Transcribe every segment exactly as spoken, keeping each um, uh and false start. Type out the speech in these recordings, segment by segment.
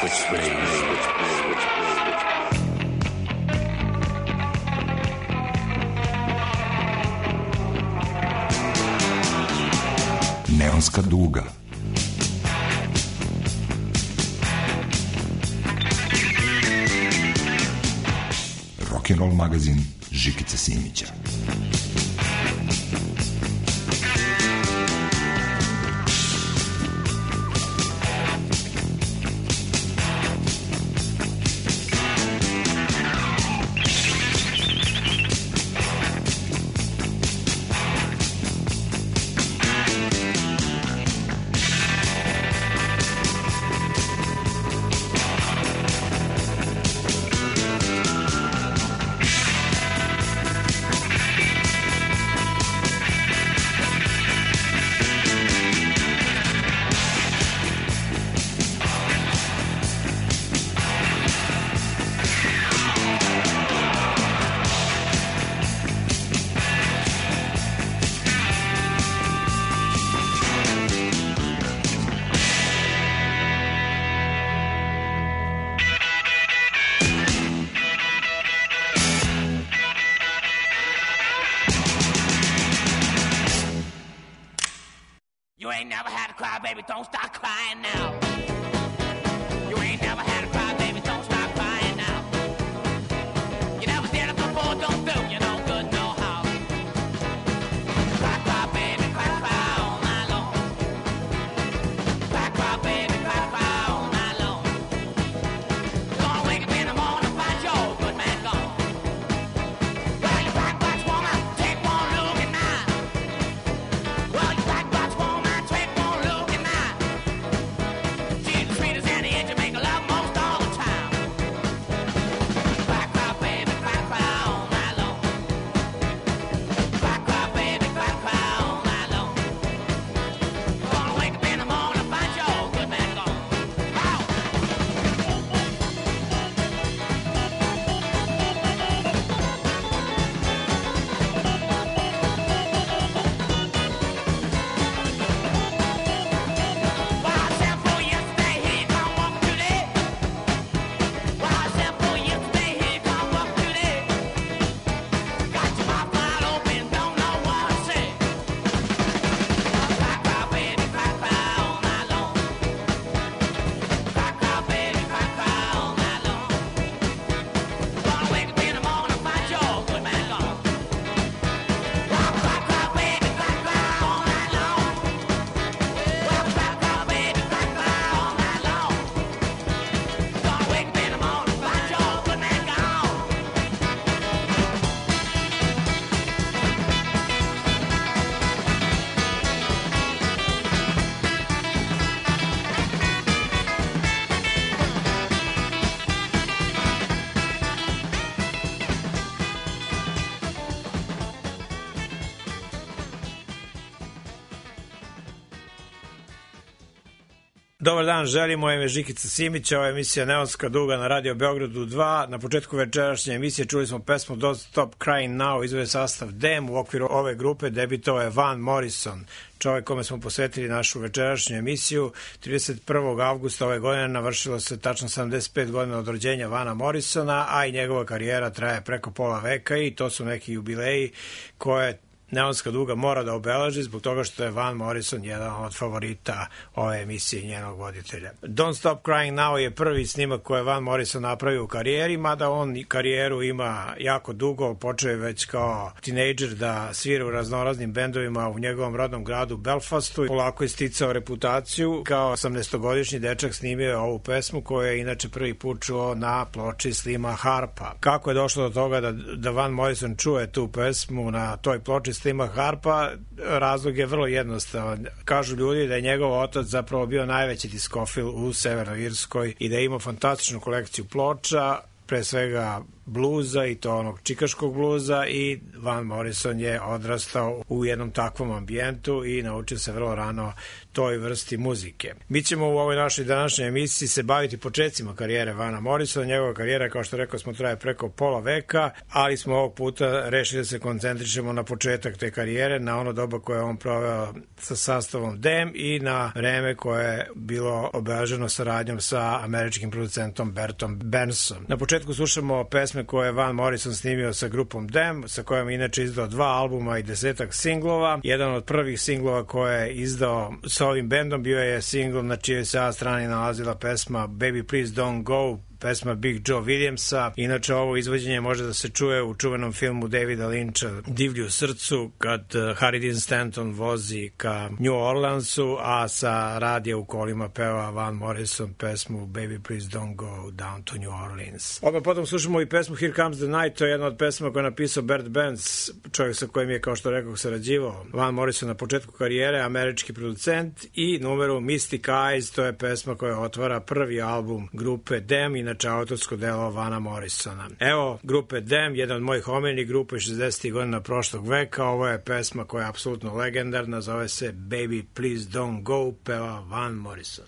which way, which way, which way, which way. Neonska duga. Rock'n'roll magazin Žikice Simića. Dobar dan, želim, moje ime Žikica Simić, ovo je emisija Neonska duga na Radio Beogradu dva. Na početku večerašnje emisije čuli smo pesmu Don't Stop Crying Now, izveo sastav Dem. U okviru ove grupe debitovao je Van Morrison, čovjek kome smo posvetili našu večerašnju emisiju. trideset prvog avgusta ove godine navršilo se tačno sedamdeset pet godina od rođenja Vana Morrisona, a i njegova karijera traje preko pola veka i to su neki jubileji koje Neonska duga mora da obeleži zbog toga što je Van Morrison jedan od favorita ove emisije i njenog voditelja. Don't Stop Crying Now je prvi snimak koji je Van Morrison napravio u karijeri, mada on karijeru ima jako dugo, počeo je već kao tinejdžer da svira u raznoraznim bendovima u njegovom rodnom gradu Belfastu. Polako je sticao reputaciju, kao osamnaestogodišnji dečak snimio je ovu pesmu koju je inače prvi put čuo na ploči Slima Harpa. Kako je došlo do toga da, da Van Morrison čuje tu pesmu na toj ploči Slima Harpa, razlog je vrlo jednostavan. Kažu ljudi da je njegov otac zapravo bio najveći diskofil u Severnoj Irskoj i da je imao fantastičnu kolekciju ploča. pre svega bluza i to onog čikaškog bluza i Van Morrison je odrastao u jednom takvom ambijentu i naučio se vrlo rano toj vrsti muzike. Mi ćemo u ovoj našoj današnjoj emisiji se baviti početcima karijere Vana Morrisona. Njegova karijera, kao što rekao smo, traje preko pola veka, ali smo ovog puta rešili da se koncentrišemo na početak te karijere, na ono doba koje je on proveo sa sastavom Dem i na vreme koje je bilo obeleženo saradnjom sa američkim producentom Bertom Bernsom. Na početku slušamo pesme koje je Van Morrison snimio sa grupom Dem, sa kojom je inače izdao dva albuma i desetak singlova. Jedan od prvih singlova koje je izdao sa ovim bendom bio je singl na čijoj se A strani nalazila pesma Baby Please Don't Go, pesma Big Joe Williamsa. Inače, ovo izvođenje može da se čuje u čuvenom filmu Davida Lyncha Divlji u srcu, kad Harry Dean Stanton vozi ka New Orleansu, a sa radija u kolima peva Van Morrison pesmu Baby Please Don't Go Down to New Orleans. Odmah potom slušamo i pesmu Here Comes the Night, to je jedna od pesma koja je napisao Bert Benz, čovjek sa kojim je, kao što rekao, sarađivao Van Morrison na početku karijere, američki producent, i numeru Mystic Eyes, to je pesma koja otvara prvi album grupe Dem, inače autorsko delo Vana Morrisona. Evo grupe Dem, jedan od mojih omiljenih grupa iz šezdesetih godina prošlog veka. Ovo je pesma koja je apsolutno legendarna, zove se Baby Please Don't Go, peva Van Morrison.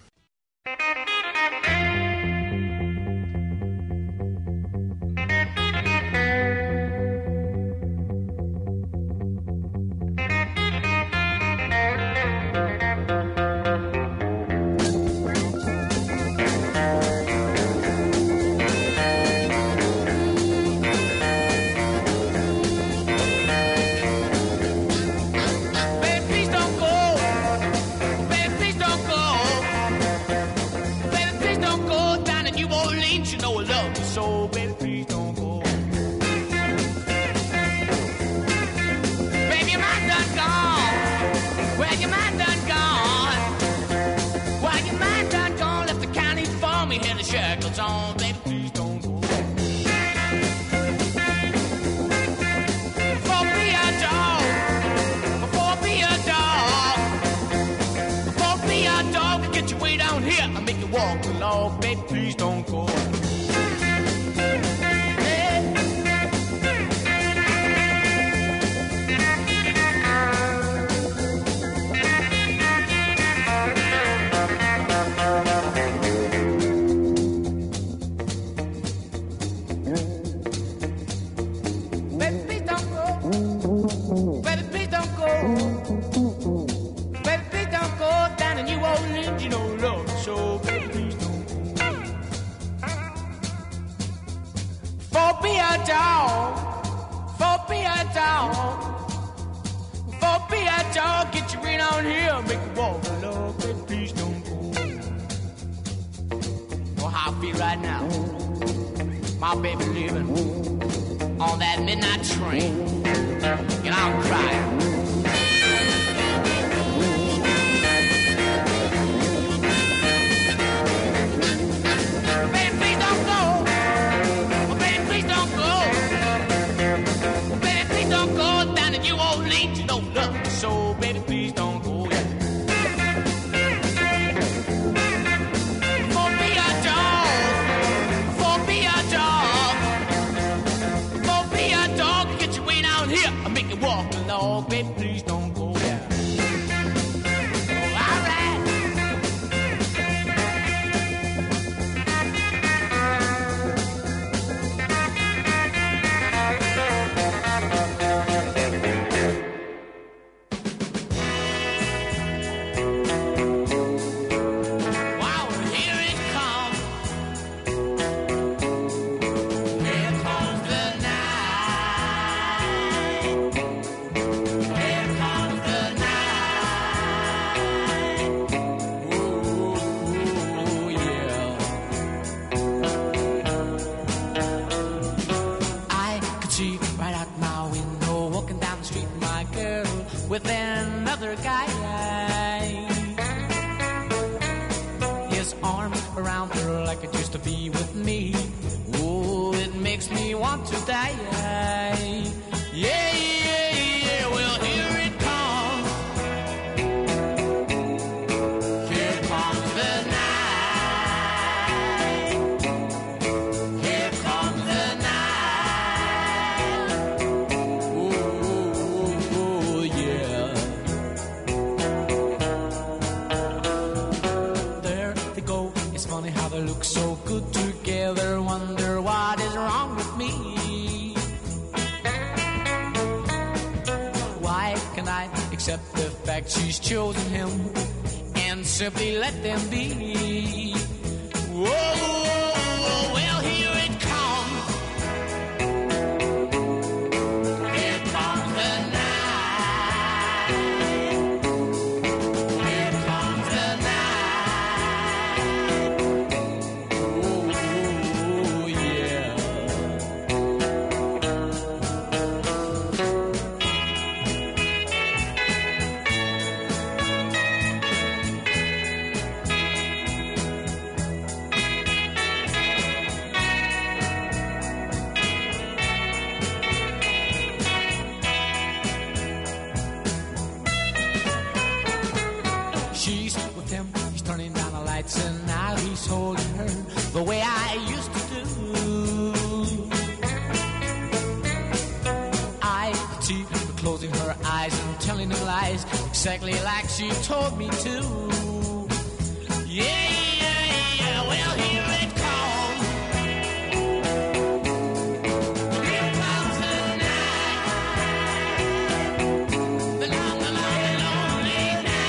With another guy, his arms around her like it used to be with me. Oh, it makes me want to die. Yeah, yeah, yeah. Well, here it comes. Here comes the night. Here comes can I accept the fact she's chosen him and simply let them be? Whoa, well, here it comes. Here comes the night. Here comes the night. Oh, yeah. She's with him, he's turning down the lights, and now he's holding her the way I used to do. I could see her closing her eyes and telling him lies, exactly like she told me to. Yeah, yeah, yeah, well, here it comes. Here comes the night. The long, the long, the lonely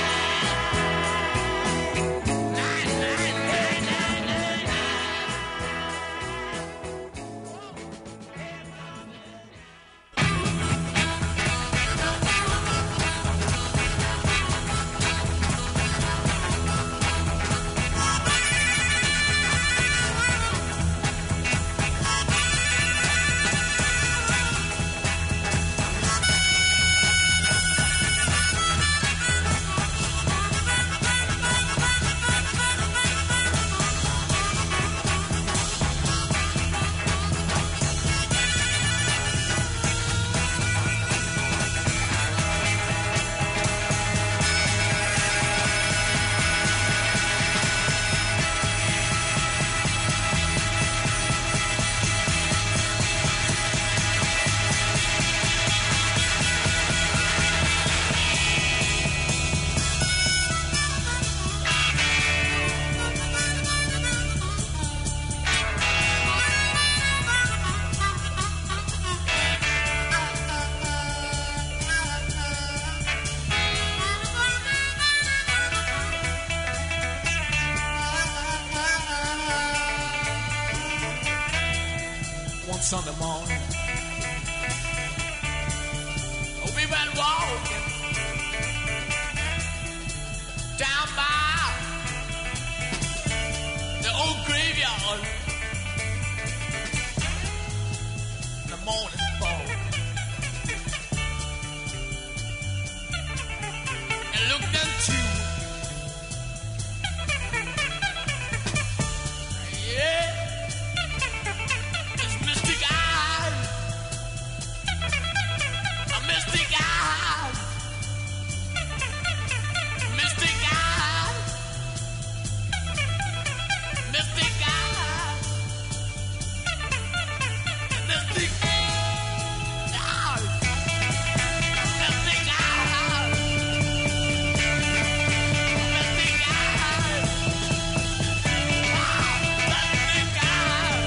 night. Night, night, night, night, night, night. One Sunday morning, oh, we went walking down by the old graveyard. The morning fall, and looked into, yeah, it's mystic eyes, a mystic eyes, mystic eyes, mystic eyes, mystic eyes, mystic eyes, mystic eyes, wow, mystic eyes.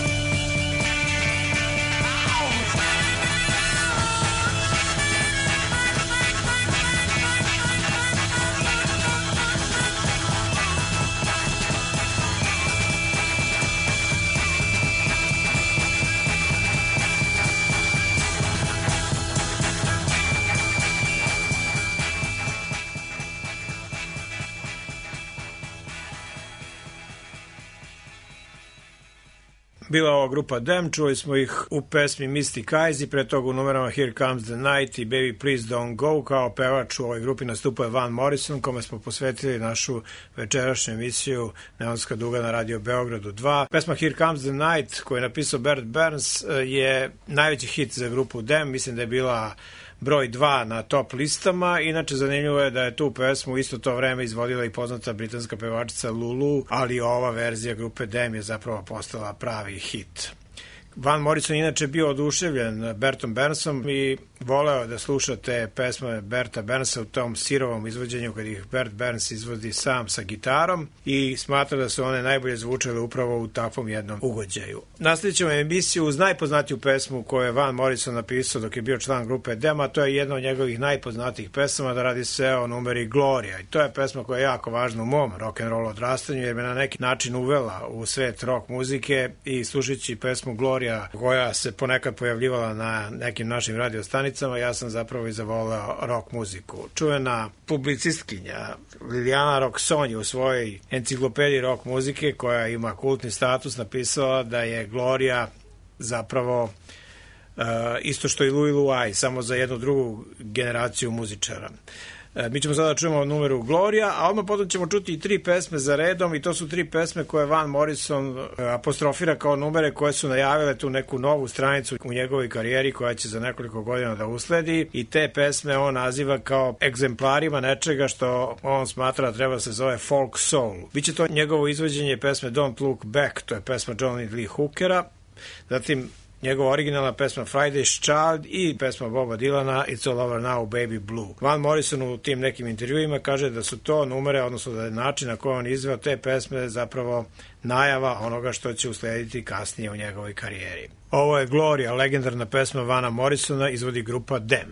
Bila ova grupa Them, čuli smo ih u pesmi Mystic Eyes i pre toga u numerama Here Comes the Night i Baby Please Don't Go. Kao pevač u ovoj grupi nastupuje Van Morrison, kome smo posvetili našu večerašnju emisiju Neonska duga na Radio Beogradu dva. Pesma Here Comes the Night koju je napisao Bert Burns je najveći hit za grupu Them, mislim da je bila broj dva na top listama. Inače, zanimljivo je da je tu pesmu isto to vreme izvodila i poznata britanska pevačica Lulu, ali ova verzija grupe Them je zapravo postala pravi hit. Van Morrison inače bio oduševljen Bertom Bernsom i voleo da sluša te pesme Berta Bernsa u tom sirovom izvođenju kad ih Bert Berns izvodi sam sa gitarom i smatra da su one najbolje zvučale upravo u takvom jednom ugođaju. Nastavit ćemo emisiju uz najpoznatiju pesmu koju je Van Morrison napisao dok je bio član grupe Dem, a to je jedna od njegovih najpoznatijih pesama, da radi se o numeri Gloria. I to je pesma koja je jako važna u mom rock'n'roll odrastanju jer me na neki način uvela u svet rock muzike i slušajući pesmu Gloria koja se ponekad pojavljivala na nekim našim radiostanicama, ja sam zapravo i zavoleo rock muziku. Čuvena publicistkinja Liljana Roxon je u svojoj enciklopediji rock muzike koja ima kultni status napisala da je Gloria zapravo uh, isto što i Louis Louis, samo za jednu drugu generaciju muzičara. Mi ćemo sada čujemo numeru Gloria, a odmah potom ćemo čuti i tri pesme za redom i to su tri pesme koje Van Morrison apostrofira kao numere koje su najavile tu neku novu stranicu u njegovoj karijeri koja će za nekoliko godina da usledi i te pesme on naziva kao egzemplarima nečega što on smatra da treba se zove folk soul. Biće to njegovo izvođenje pesme Don't Look Back, to je pesma Johnny Lee Hookera, zatim njegova originalna pesma Friday's Child i pesma Boba Dylana It's All Over Now, Baby Blue. Van Morrison u tim nekim intervjuima kaže da su to numere, odnosno da je način na koji on izveo te pesme zapravo najava onoga što će uslediti kasnije u njegovoj karijeri. Ovo je Gloria, legendarna pesma Vana Morrisona, izvodi grupa Dem.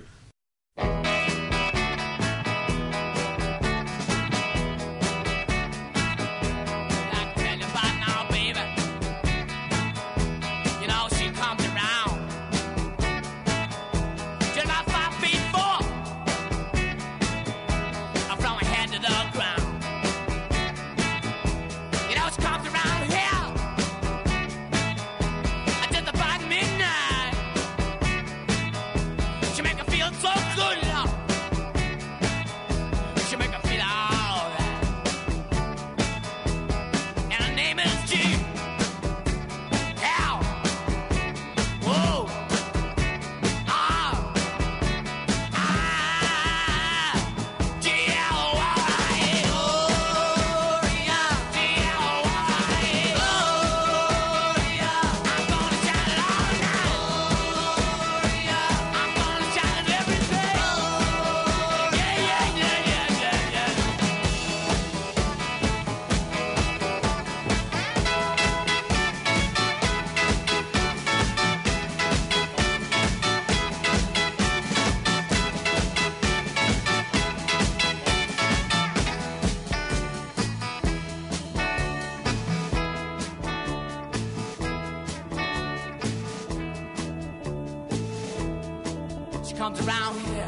Comes around here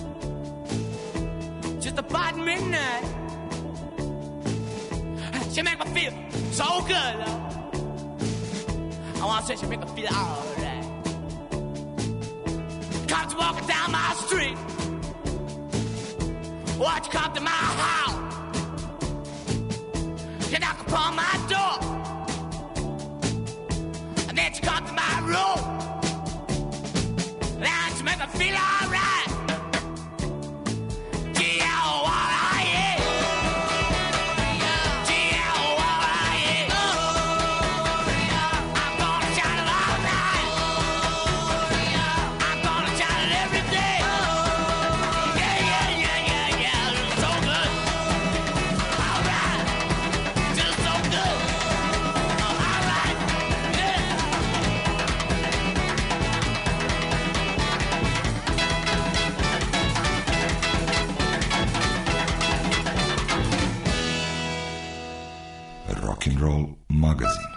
just about midnight. She make me feel so good, love. I wanna say she make me feel alright. Comes walking down my street, watch you come to my house. You knock upon my door, and then you come to my room. Let's make me feel alright. G L Y A. G L Y A. I'm gonna shout it all night. I'm gonna shout it every day. Yeah, yeah, yeah, yeah, yeah. It's so good. Alright. Just so good. Alright. Yeah. Rock'n'Roll magazin.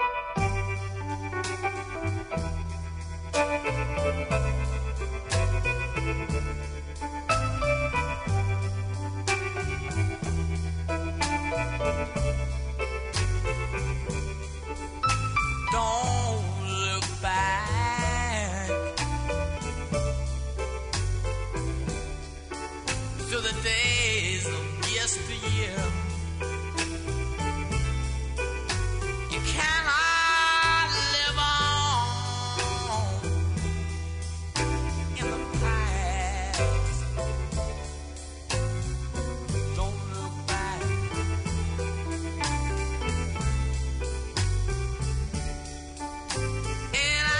Don't look back to the days of yesteryear. You cannot live on in the past. Don't look back. And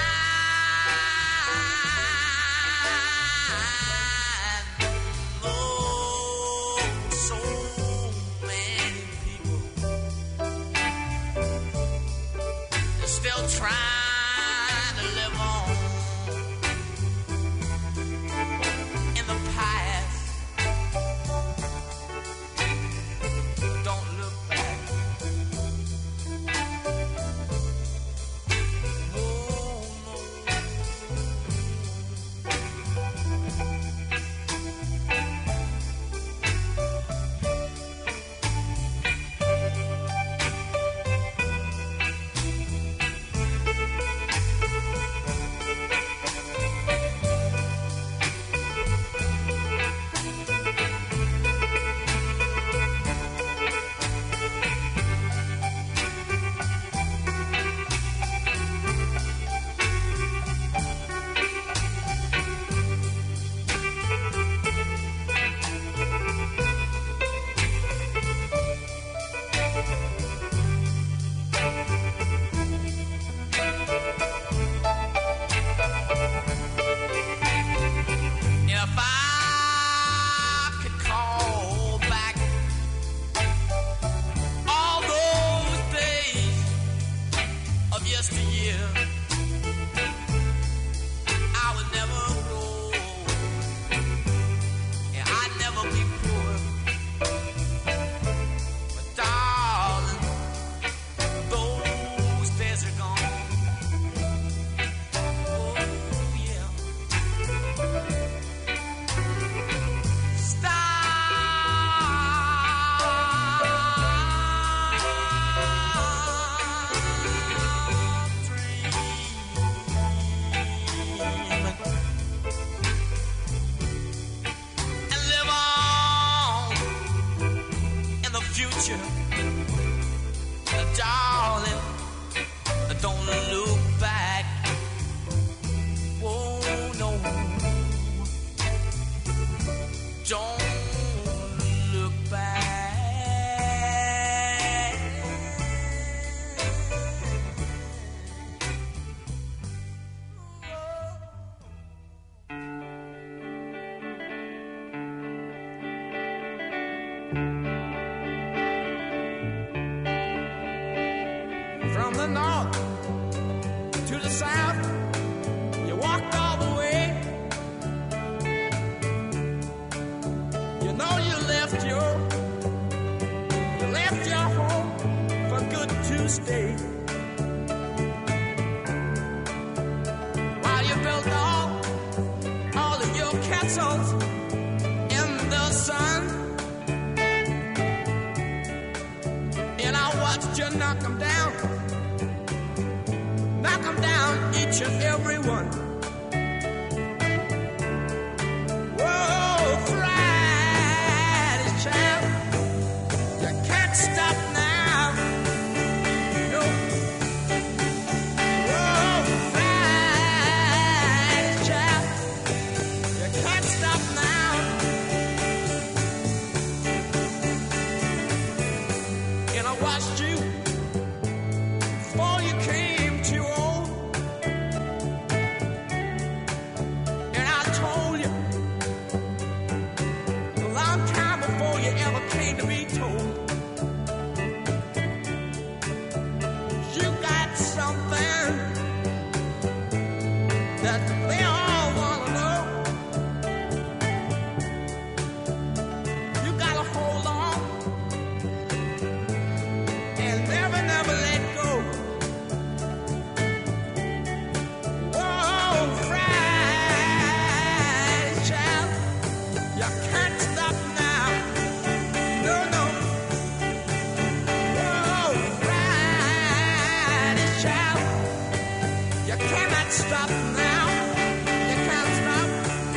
From the north to the south, you walked all the way. You know you left your, you left your home for good to stay. While you built all, all of your castles in the sun, and I watched you knock them down. Knock them down, each and every one. Whoa, Friday child, you can't stop now. No. Whoa, Friday child, you can't stop now. And I watched you before you came too old. And I told you a long time before you ever came to be told. You got something that they all want to know. You gotta hold on and never, never let go. Whoa, Friday child, you can't stop now. No, no. Whoa, Friday child, you cannot stop now. You can't stop.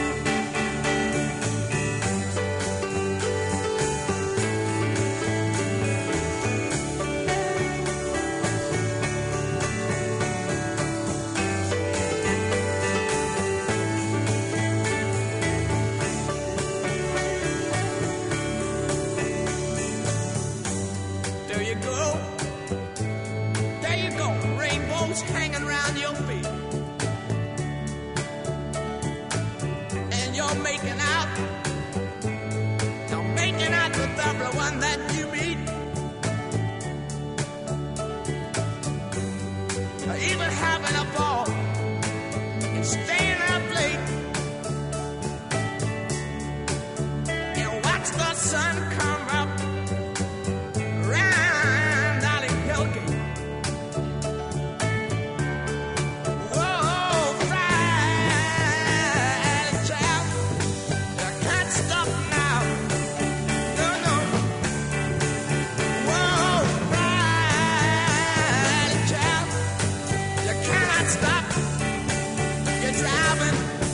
There you go. There you go. Rainbows hanging around your feet. And you're making out. You're making out with everyone that you meet. You're even having a ball and staying up late. And watch the sun come up round Dolly Hillgate. Whoa, Friday child, you can't stop now. No, no. Whoa, Friday child, you cannot stop. You're driving.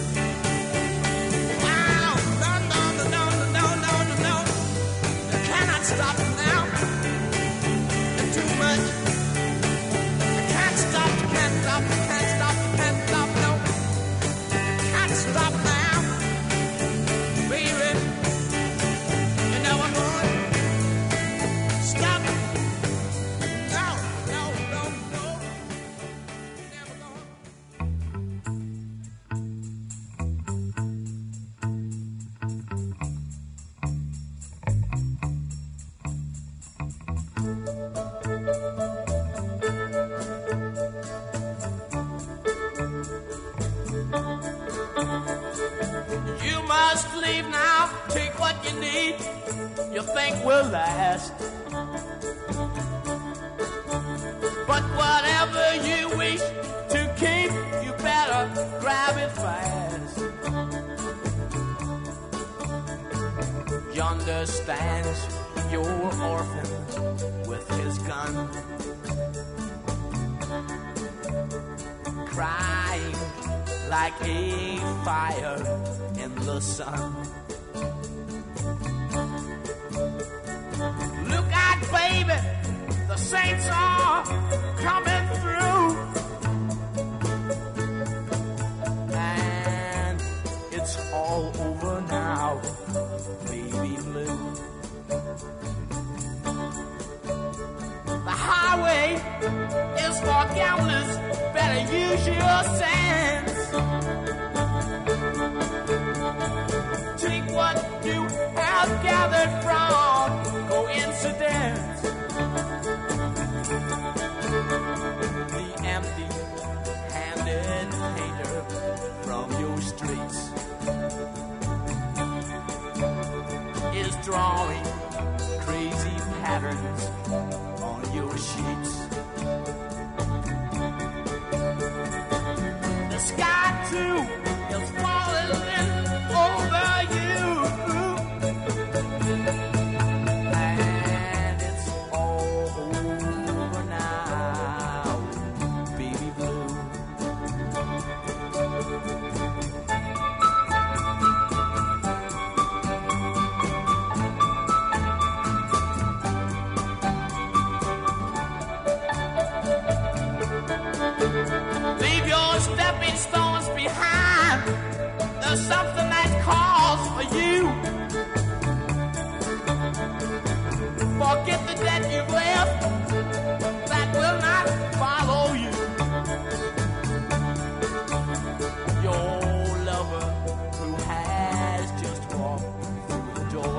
Wow, no, no, no, no, no, no, no, no. You cannot stop now. Too much. You can't stop, you can't stop, you can't stop, you can't stop, no. You can't stop now. Baby, you never gonna stop. No, no, no, no. Never gonna. You must leave now, take what you need, you think will last. But whatever you wish to keep, you better grab it fast. Yonder stands your orphan with his gun, crying like a fire in the sun. Look out, baby, the saints are coming through. And it's all over now, baby blue. The highway is for gamblers, better use your sense. Take what you have gathered from patterns on your sheets. The sky too is falling over you, and it's all over now, baby blue. Leave your stepping stones behind. There's something that calls for you. Forget the debt you've left that will not follow you. Your lover who has just walked through the door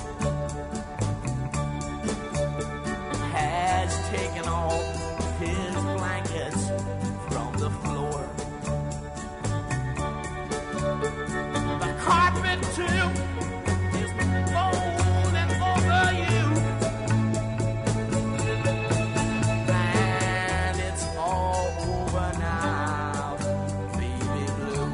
has taken off his blankets from the floor. The carpet too is folding over you, and it's all over now, baby blue.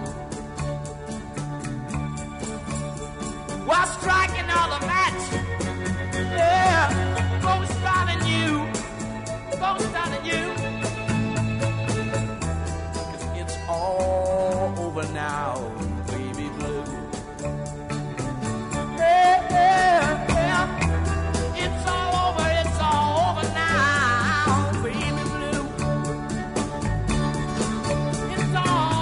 While striking another match, yeah, ghost starting you, ghost starting you. It's all over now, baby blue. Yeah, yeah, yeah. It's all over, it's all over now, baby blue. It's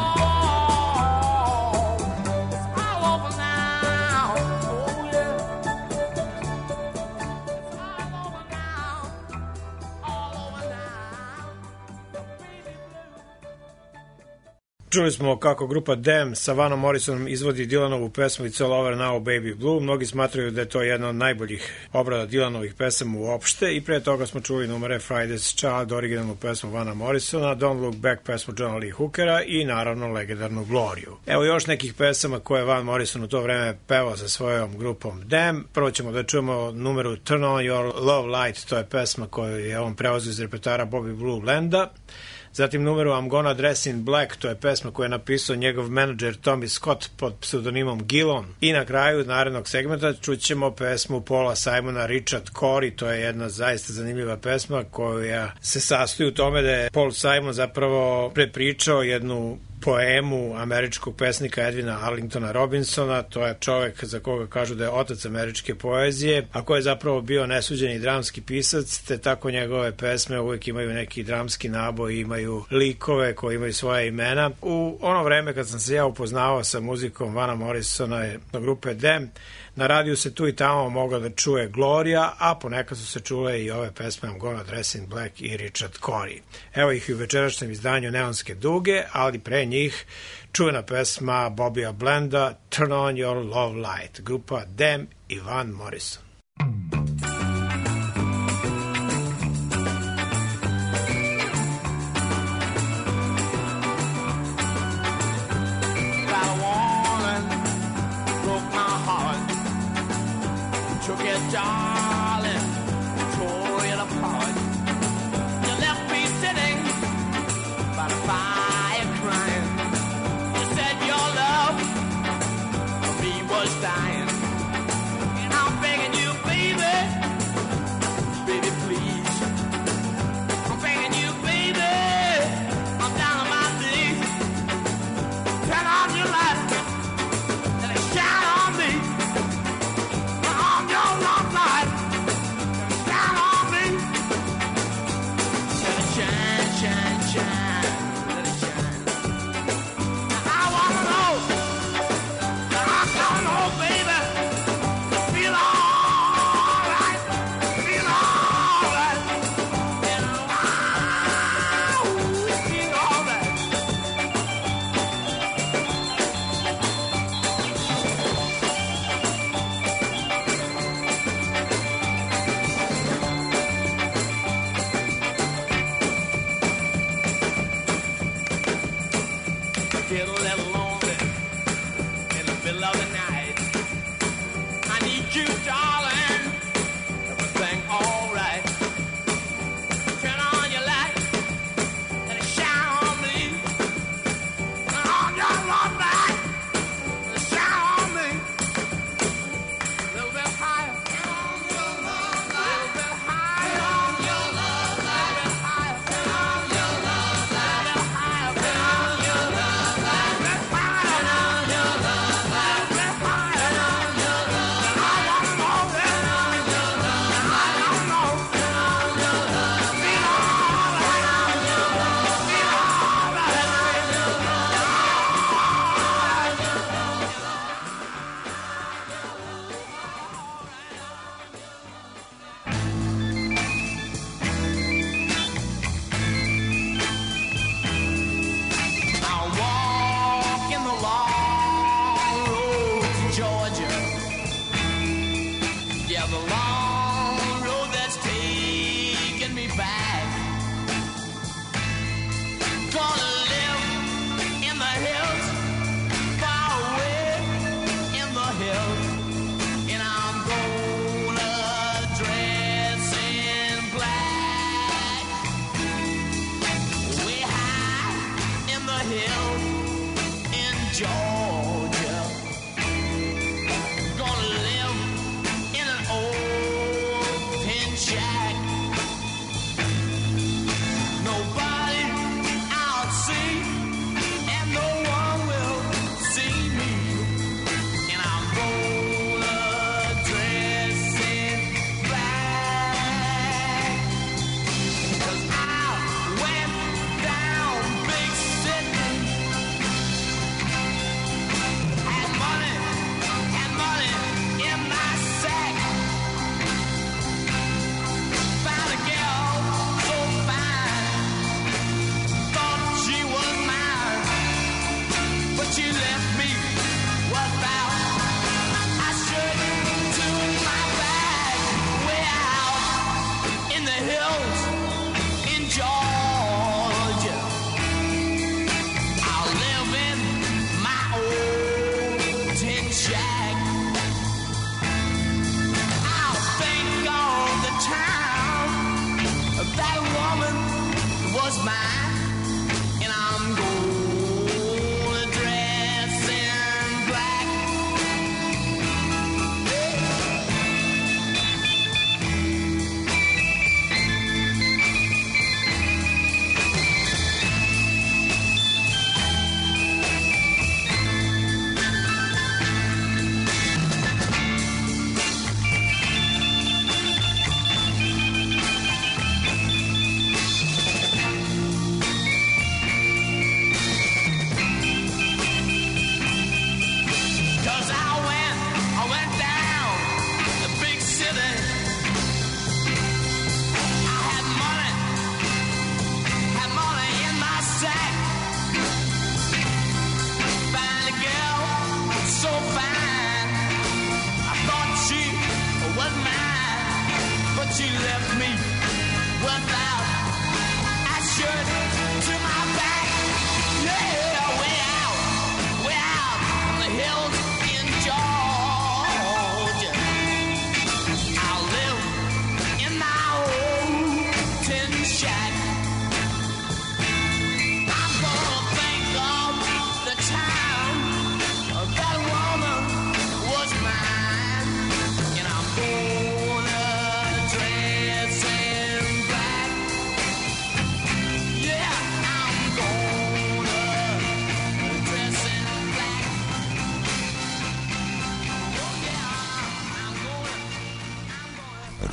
all, it's all over now. Oh yeah. It's all over now, all over now, baby blue. Čuli smo kako grupa Them sa Vanom Morrisonom izvodi Dylanovu pesmu It's All Over Now, Baby Blue. Mnogi smatraju da je to jedna od najboljih obrada Dylanovih pesama uopšte i pre toga smo čuli numere Friday's Child, originalnu pesmu Vana Morrisona, Don't Look Back pesmu Johna Lee Hookera i naravno legendarnu Gloriju. Evo još nekih pesama koje Van Morrison u to vreme pevao sa svojom grupom Them. Prvo ćemo da čujemo numeru Turn On Your Love Light, to je pesma koju je on preuzeo iz repertoara Bobby Blue Blenda. Zatim numeru I'm Gonna Dress in Black, to je pesma koju je napisao njegov menadžer Tommy Scott pod pseudonimom Gillon. I na kraju narednog segmenta čućemo pesmu Paula Simona Richard Cory, to je jedna zaista zanimljiva pesma koja se sastoji u tome da je Paul Simon zapravo prepričao jednu poemu američkog pesnika Edwina Arlingtona Robinsona. To je čovek za koga kažu da je otac američke poezije, a koji je zapravo bio nesuđeni dramski pisac, te tako njegove pesme uvijek imaju neki dramski naboj, imaju likove koji imaju svoje imena. U ono vreme kad sam se ja upoznavao sa muzikom Vana Morrisona na grupe Them, na radiju se tu i tamo mogla da čuje Gloria, a ponekad su se čule i ove pesme I'm Gonna Dress in Black i Richard Cory. Evo ih i u večerašnjem izdanju Neonske duge, ali pre njih čuvena pesma Bobija Blenda Turn On Your Love Light, grupa Them i Van Morrison. Took it, darling, tore it apart. You left me sitting by the fire crying. You said your love for me was dying. And I'm begging you, baby, baby, please. I'm begging you, baby, I'm down on my knees. Turn on your light, let it shine on me. Baby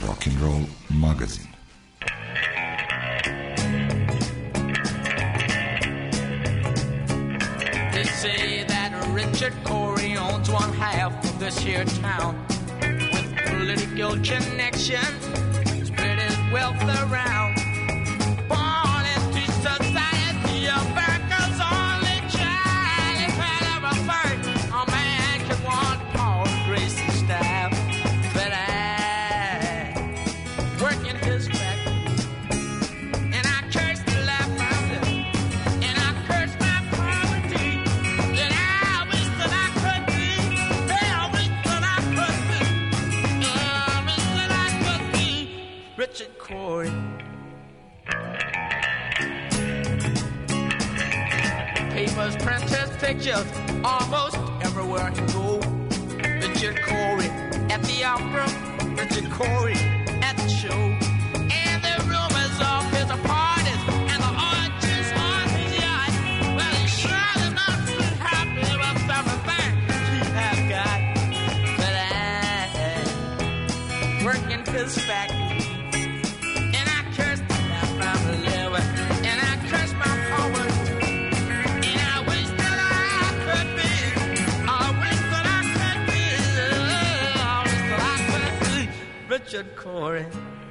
Rock and Roll magazin. They say that Richard Corey owns one half of this here town with political connections, spread his wealth around. Born into society, America's only child. If I ever thought a man could want power, grace, and style, but I work in his factory, and I curse the life I live, and I curse my poverty, and I wish that I could be, I wish that I could be, I wish that I could be Richard Corey. Papers print his pictures almost everywhere he go. Richard Corey at the opera, Richard Corey at the show, and the rumors of his parties and the orgies on his yacht. Well, he sure is not too happy with everything he has got. But I work in his factory, and I curse the life I'm living, and I curse my poverty. Richard Corey.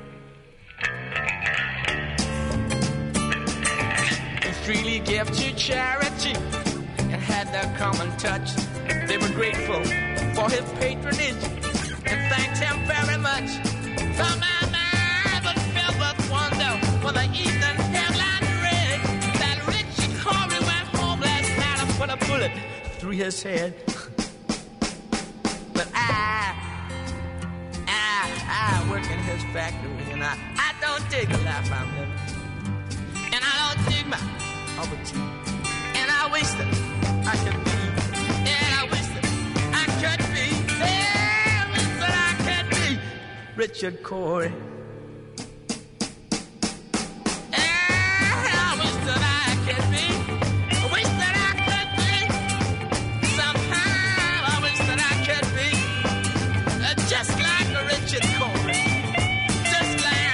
He freely gave to charity and had their common touch. They were grateful for his patronage and thanked him very much. So my mind was filled with wonder when the evening headline read that Richard Corey went home last night and put a bullet through his head. But I I work in his factory, and I, I don't dig the life I'm living, and I don't dig my poverty, and I wish that I could be, and I wish that I could be, and I wish that I could be Richard Corey. And I wish that I could be, I wish that I could be, sometime I wish that I could be, uh, just like a Richard Corey. Just like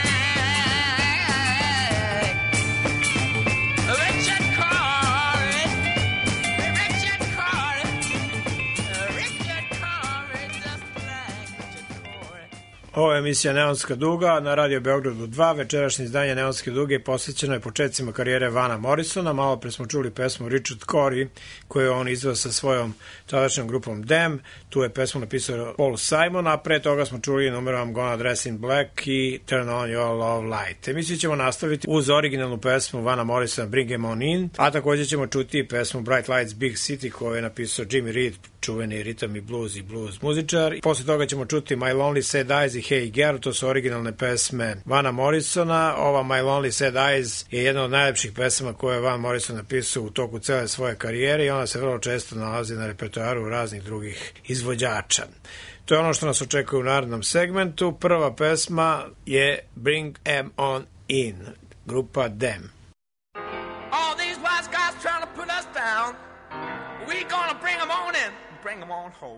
Richard Corey. Richard Corey. Richard Corey. Just like Richard Corey. Ovo je emisija Neonska duga na Radio Beogradu dva. Večerašnje izdanje Neonske duge posvećeno je početcima karijere Vana Morrisona. Malo pre smo čuli pesmu Richard Corey koju on izveo sa svojom tadašnjom grupom Them. Tu je pesmu napisao Paul Simon, a pre toga smo čuli numeru I'm Gonna Dress in Black i Turn on Your Love Light. Emisiju ćemo nastaviti uz originalnu pesmu Vana Morrisona Bring Em On In, a također ćemo čuti i pesmu Bright Lights Big City koju je napisao Jimmy Reed, čuveni ritam i blues i blues muzičar. I posle toga ćemo čuti My Lonely Sad Eyes i Hey Girl, to su originalne pesme Vana Morrisona. Ova My Lonely Sad Eyes je jedna od najlepših pesama koje je Van Morrison napisao u toku cele svoje karijere i ona se vrlo često nalazi na repertoaru raznih drugih izvođača. To je ono što nas očekuje u narednom segmentu. Prva pesma je Bring Em On In, grupa Them. All these wise guys trying to put us down, we gonna bring them on in, bring them on home.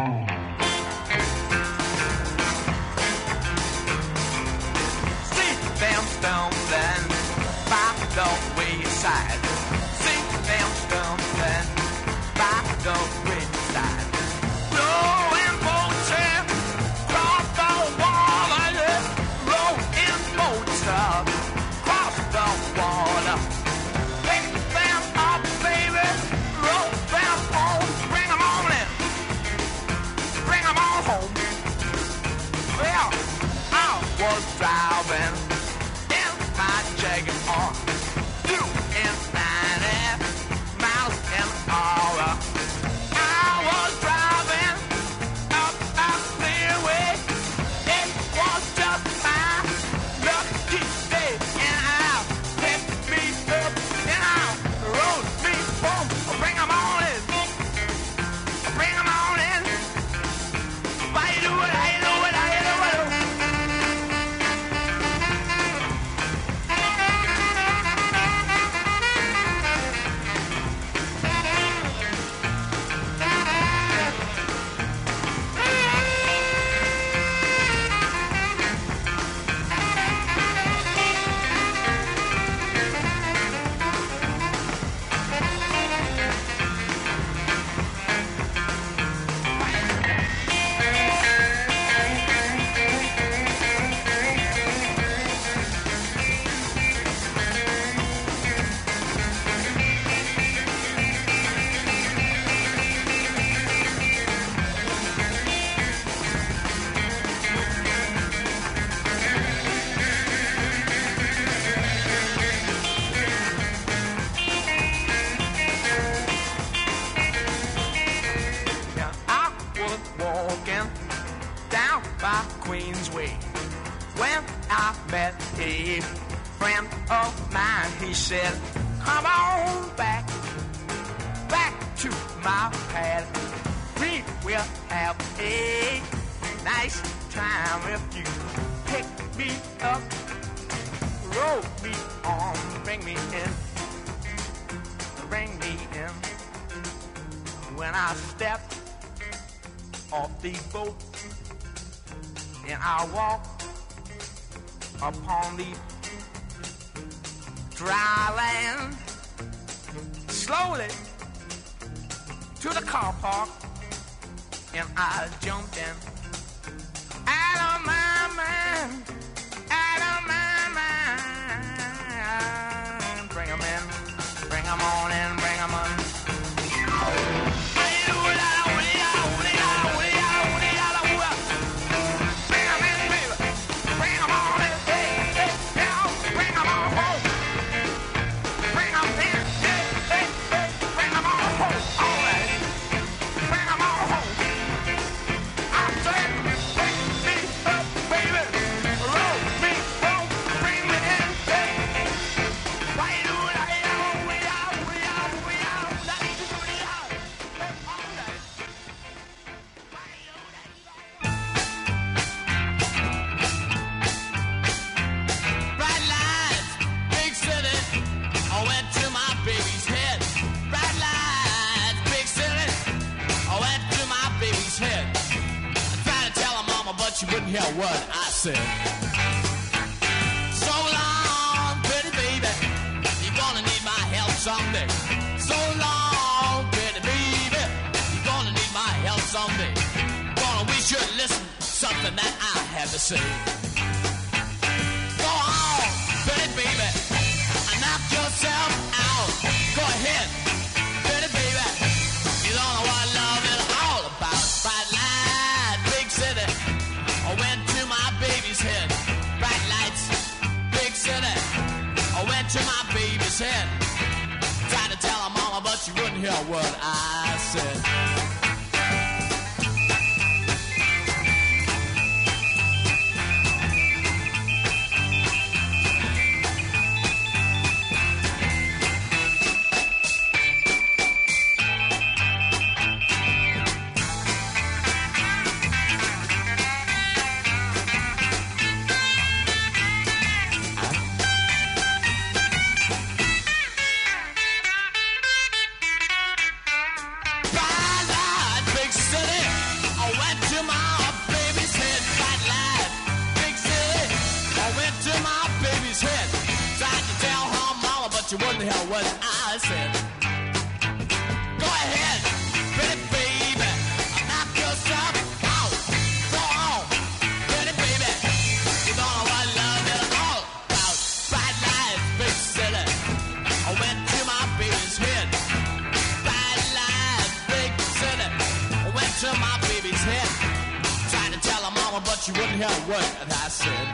See them stumbling by the wayside. See them stumbling by the wayside. Rowing boats across the water, yeah. Rowing boats across the water. Pick them up, baby. Roll them home. Bring them on in. Bring them on home. Well, I was driving in my Jaguar, doing ninety miles an hour. I was driving up a freeway. It was just my lucky day, and I picked me up and I rode me home. Bring 'em on in, bring 'em on in. Why you do it? How you do it? How you do it? was walking down by Queensway when I met a friend of mine. He said, come on back, back to my pad. We will have a nice time if you pick me up, roll me on, bring me in, bring me in. When I stepped off the boat and I walked upon the dry land, slowly to the car park, and I jumped in. Out of my mind, out of my mind. Bring 'em in, bring 'em on in, bring 'em on. She wouldn't hear what I said. So long, pretty baby, you're gonna need my help someday. So long, pretty baby, you're gonna need my help someday. Gonna wish you'd listen to something that I have to say. Go on, pretty baby, and knock yourself out. Go ahead, pretty baby, you don't know what love is all about. Bright light, big city, I went to my baby's head. Bright lights, big city, I went to my baby's head. Tried to tell her mama, but she wouldn't hear what I said. You wouldn't hear what I said. Go ahead, pretty baby, knock yourself out. Go on, pretty baby, you don't know what love is all about. Bright lights, big city, I went to my baby's head. Bright lights, big city, I went to my baby's head. Trying to tell her mama, but she wouldn't hear what I said.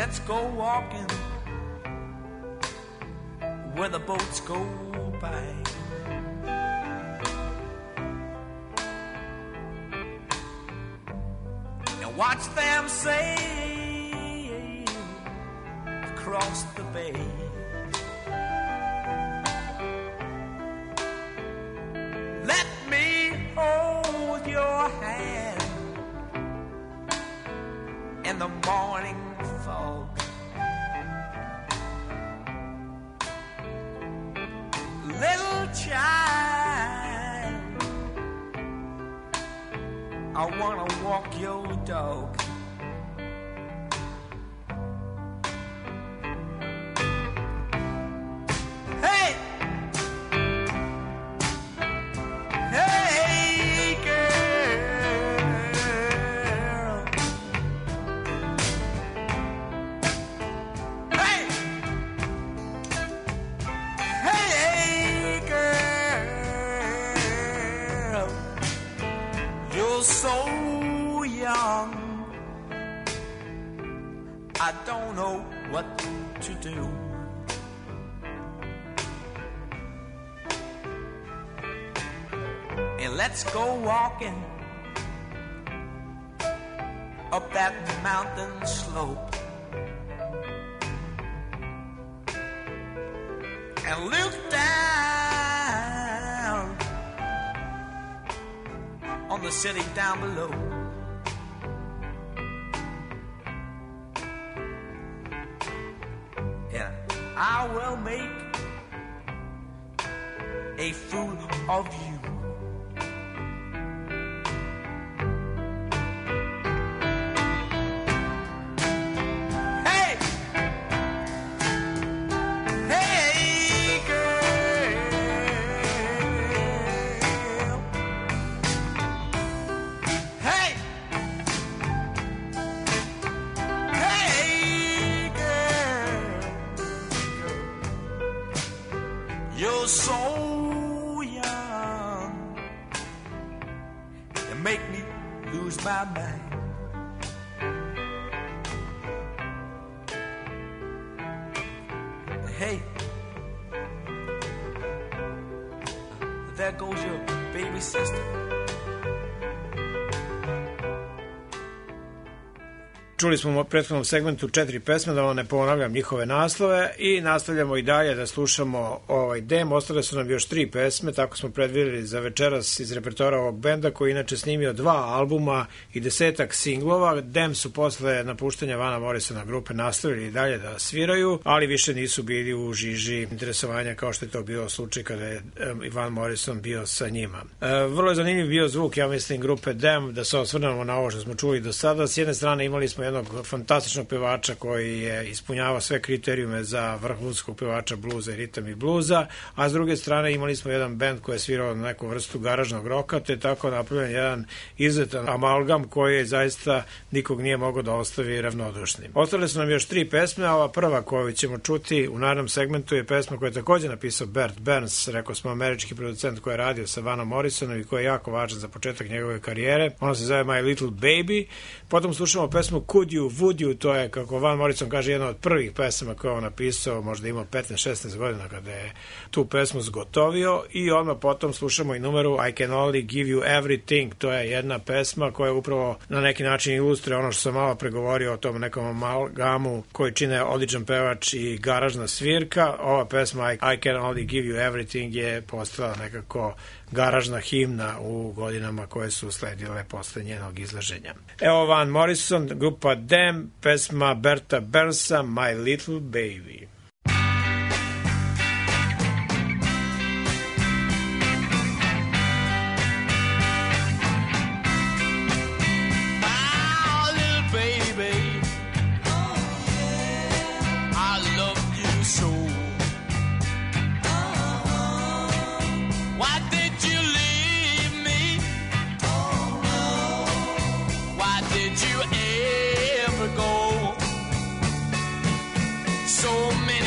let's go walking where the boats go by. And watch them sail across the bay. Let me hold your hand in the morning fog. Little child, I wanna walk your dog. Hey! Hey, girl. Hey! Hey, girl. You're so young, I don't know what to do. And let's go walking up that mountain slope and look down on the city down below. Yeah, I will make a fool of you. Hey! Hey, girl. Hey! Hey, girl. You're so young, you make me lose my mind. Hey, there goes your baby sister. Čuli smo u prethodnom segmentu četiri pesme, da vam ne ponavljam njihove naslove, i nastavljamo i dalje da slušamo ovaj dem. Ostale su nam još tri pesme, tako smo predvidjeli za večeras iz repertoara ovog benda, koji inače snimio dva albuma i desetak singlova. Dem su posle napuštanja Vana Morrisona grupe nastavili i dalje da sviraju, ali više nisu bili u žiži interesovanja kao što je to bio slučaj kada je Van Morrison bio sa njima. E, vrlo je zanimljiv bio zvuk, ja mislim, grupe Dem, da se osvrnemo na ovo što smo čuli do sada. S jedne strane imali smo jednog fantastičnog pevača koji je ispunjavao sve kriterijume za vrhunskog pevača bluza i ritam i bluza, a s druge strane imali smo jedan bend koji je svirao na neku vrstu garažnog roka, te tako napravljen jedan izuzetan amalgam koji je zaista nikog nije mogao da ostavi ravnodušnim. Ostale su nam još tri pesme, a ova prva koju ćemo čuti u narednom segmentu je pesma koju je također napisao Bert Burns, rekao smo američki producent koji je radio sa Vanom Morrisonom i koji je jako važan za početak njegove karijere. Ona se zove My Little Baby. Potom slušamo pesmu Could You, Would You, to je, kako Van Morrison kaže, jedna od prvih pesama koje on napisao, možda imao petnaest šesnaest godina kada je tu pesmu zgotovio, i odmah potom slušamo i numeru I Can Only Give You Everything. To je jedna pesma koja upravo na neki način ilustruje ono što sam malo pregovorio o tom nekom amalgamu koji čine odličan pevač i garažna svirka. Ova pesma I Can Only Give You Everything je postala nekako garažna himna u godinama koje su sledile posle njenog izlaženja. Evo Van Morrison, grupa Dem, pesma Berta Burnsa, My Little Baby. So many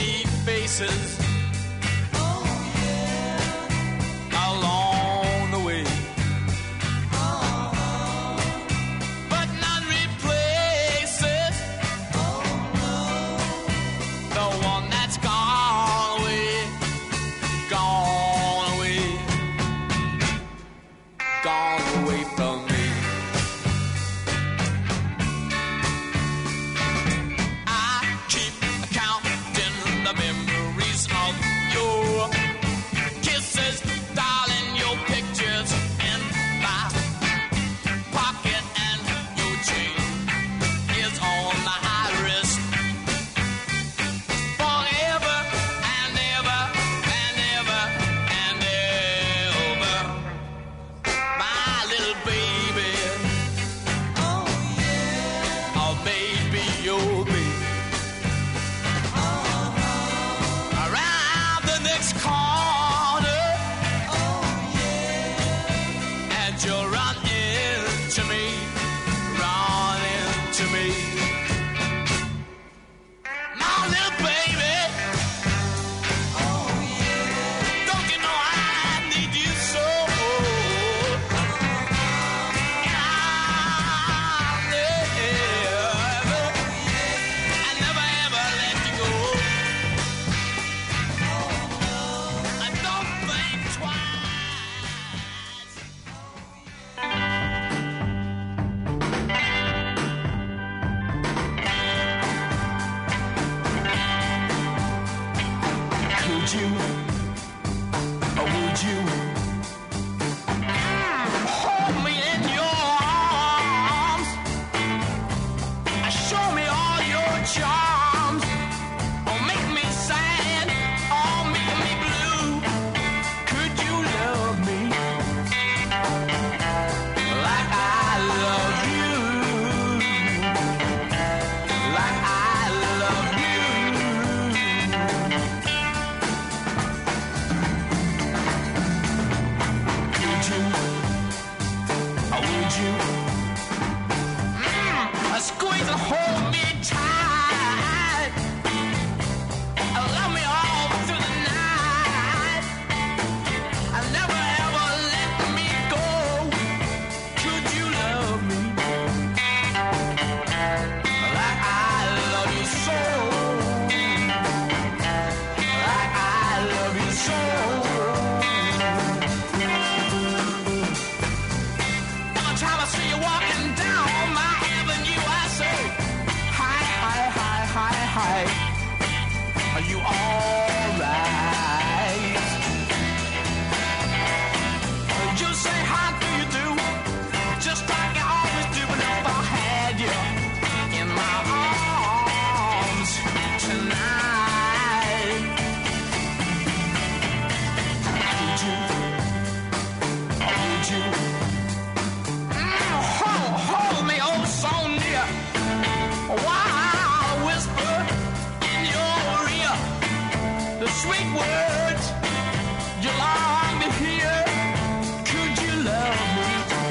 words you long to hear. Could you love me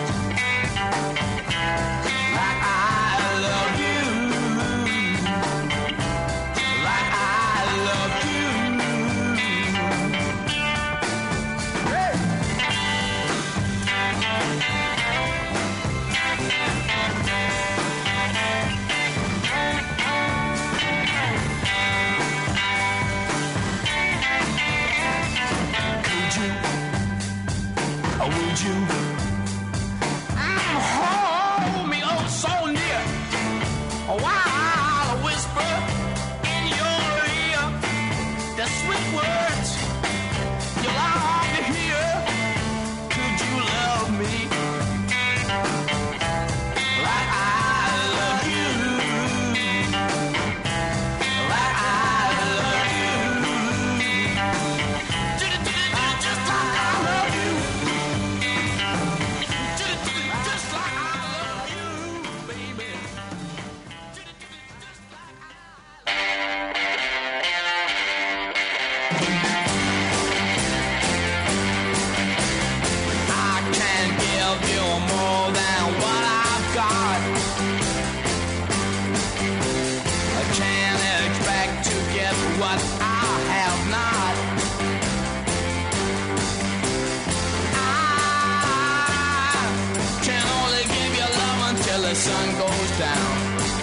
like I love you? Like I love you. Hey! Or would you mm, hold me oh so near while I whisper in your ear the sweet words you long to hear? Could you love me like I love you? Like I love you. Just like I love you. Just like I love you, baby. I can't give you more than what I've got. I can't expect to get what I have not. I can only give you love until the sun goes down.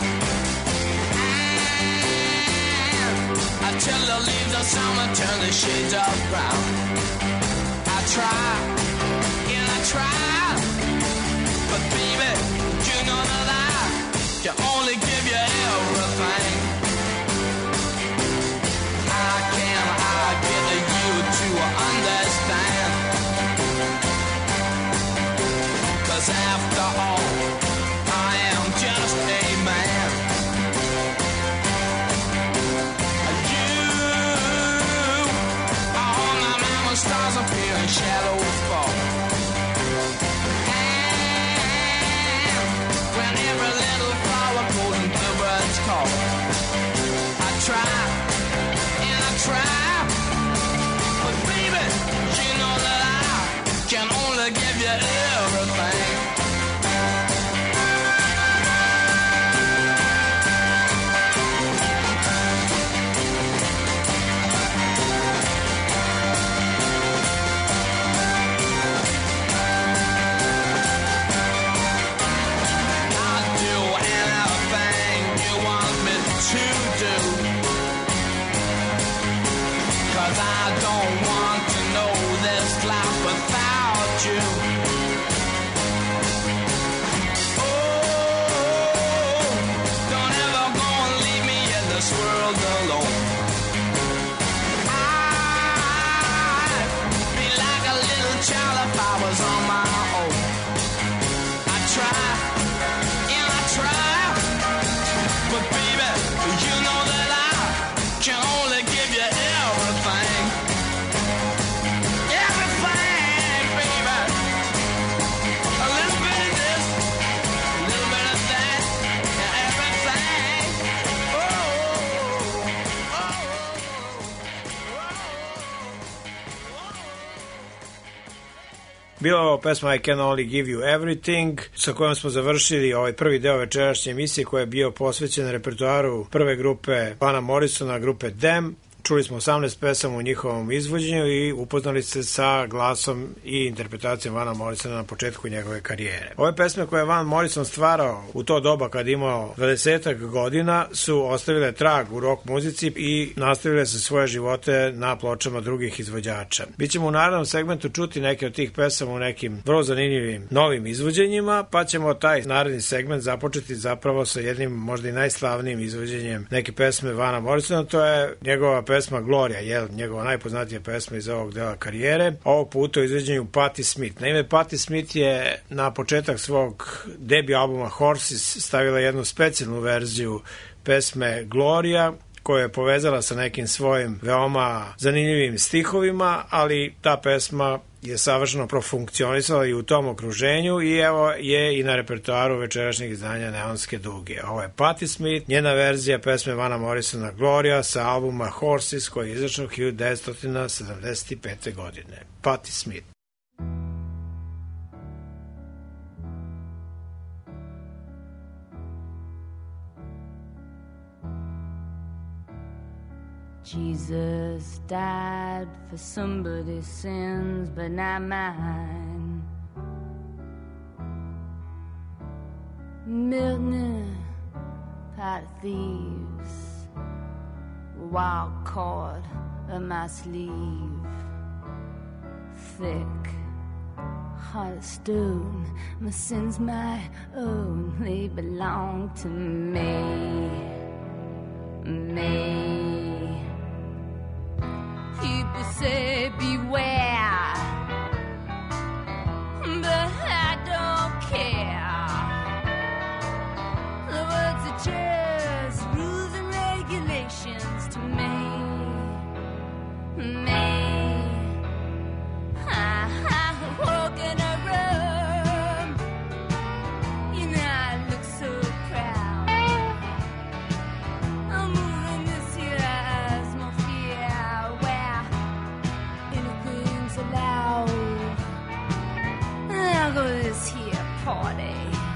And until the leaves of summer turn the shades of brown. I try, and I try, but baby, you know that I can only give you everything. I can't hard get you to understand. 'Cause after all, I am just a man. You are all my mama stars appear and shadows fall. And when every little flower goes and the birds call, I try and I try, but baby, you know that I can only give you everything. I'll do anything you want me to do, 'cause I don't want to know this life without you. Oh, don't ever go and leave me in this world alone. I'd be like a little child if I was on my own. I try and I try, but baby, you know that I can only give you everything. Everything, baby. A little bit of this, a little bit of that, and everything. Oh, oh, oh, Bila ovo pesma I Can Only Give You Everything, sa kojom smo završili ovaj prvi deo večerašnje emisije koja je bio posvećen repertoaru prve grupe Vana Morrisona, grupe Them. Čuli smo osamnaest pesama u njihovom izvođenju i upoznali se sa glasom i interpretacijom Vana Morrisona na početku njegove karijere. Ove pesme koje je Van Morrison stvarao u to doba kad imao dvadesetak godina su ostavile trag u rock muzici i nastavile se svoje živote na pločama drugih izvođača. Bićemo u narednom segmentu čuti neke od tih pesama u nekim vrlo zanimljivim novim izvođenjima, pa ćemo taj naredni segment započeti zapravo sa jednim možda i najslavnijim izvođenjem neke pesme Vana Morrisona, to je njegova pesma Gloria, je njegova najpoznatija pesma iz ovog dela karijere, ovog puta u izvođenju Patti Smith. Naime, Patti Smith je na početak svog debi albuma Horses stavila jednu specijalnu verziju pesme Gloria, koju je povezala sa nekim svojim veoma zanimljivim stihovima, ali ta pesma je savršeno profunkcionisala i u tom okruženju i evo je i na repertoaru večerašnjeg izdanja Neonske duge. Ovo je Patti Smith, njena verzija pesme Vana Morrisona Gloria sa albuma Horses koji je izašao hiljadu devetsto sedamdeset pete. godine. Patti Smith. Jesus died for somebody's sins, but not mine. Milton, pot of thieves, wild cord of my sleeve, thick heart of stone. My sins my own, they belong to me, me. People say beware, but I don't care. The words are just rules and regulations to me, me. I, I walk in a room, you know I look so proud. I'm moving this here atmosphere. I'll go to this here party.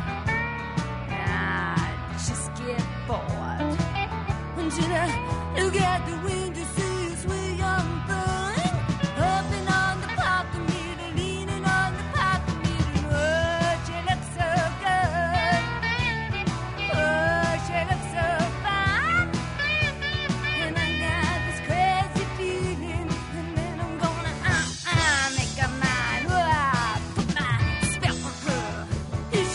I just get bored. And should I look at the window, see a sweet young thing hopping on the parking meter, leaning on the parking meter. Oh, she looks so good. Oh, she looks so fine. And I got this crazy feeling, and then I'm gonna uh, uh, make a mind. Oh, put my spell on her.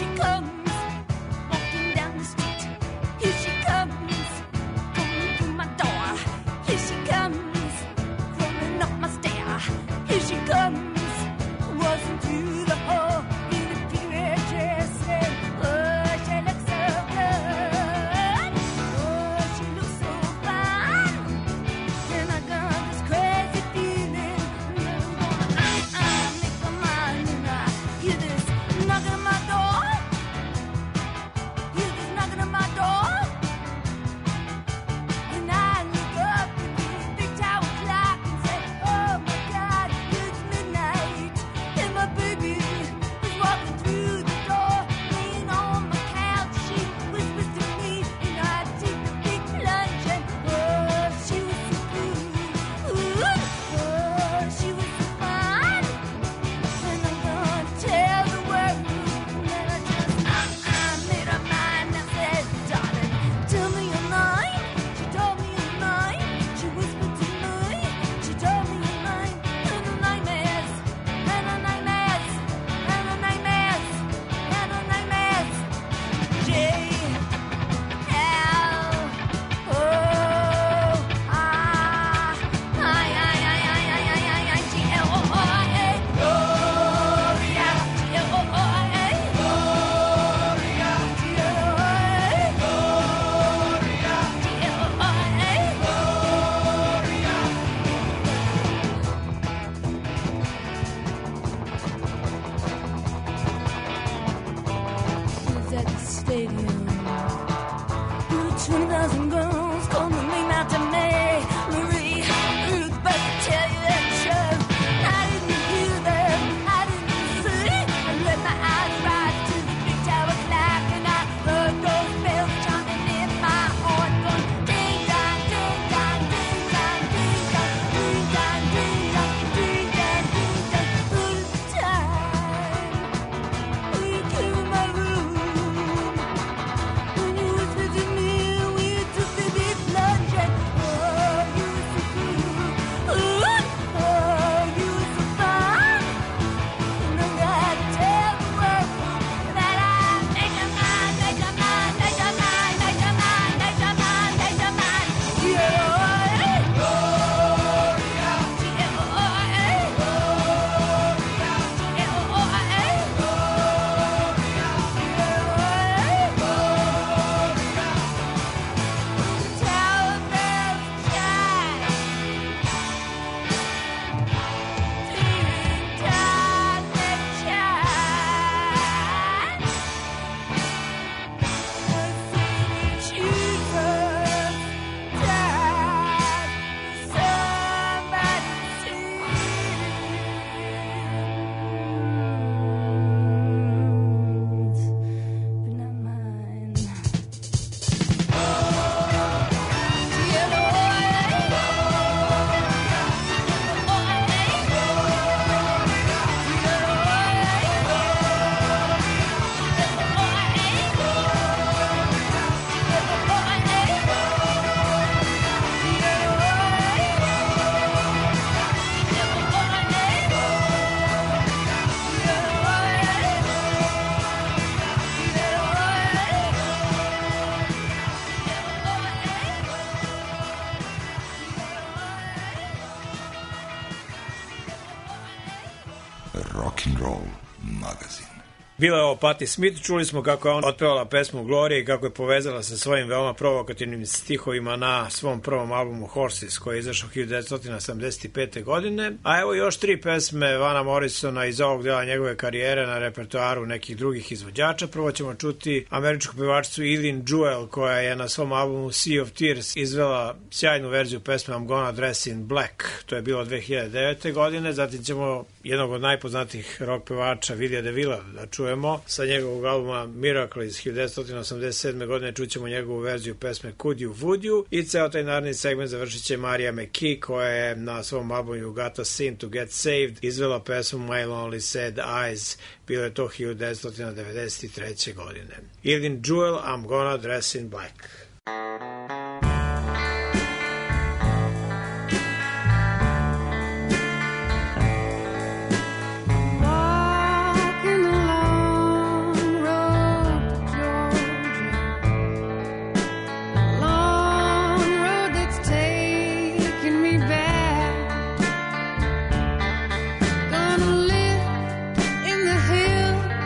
Rock'n'Roll magazin. Bila je ovo Patti Smith, čuli smo kako je on otpevala pesmu Glory i kako je povezala sa svojim veoma provokativnim stihovima na svom prvom albumu Horses, koji je izašao hiljadu devetsto sedamdeset pete. godine. A evo još tri pesme Vana Morrisona iz ovog dela njegove karijere na repertoaru nekih drugih izvođača. Prvo ćemo čuti američku pevačicu Eileen Jewell, koja je na svom albumu Sea of Tears izvela sjajnu verziju pesme I'm Gonna Dress in Black. To je bilo dve hiljade devete. godine. Zatim ćemo jednog od najpoznatijih rock pevača Willija DeVilla da čujemo. Sa njegovog albuma Miracle iz hiljadu devetsto osamdeset sedme. godine čućemo njegovu verziju pesme Could You, Would You, i ceo taj naredni segment završit će Marija McKee, koja je na svom albumu You Gotta Sin to Get Saved izvela pesmu My Lonely Sad Eyes. Bilo je to hiljadu devetsto devedeset treće. godine. Eileen Jewell, I'm Gonna Dress in Black.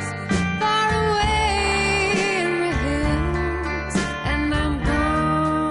Far away in the hills, and I'm gone.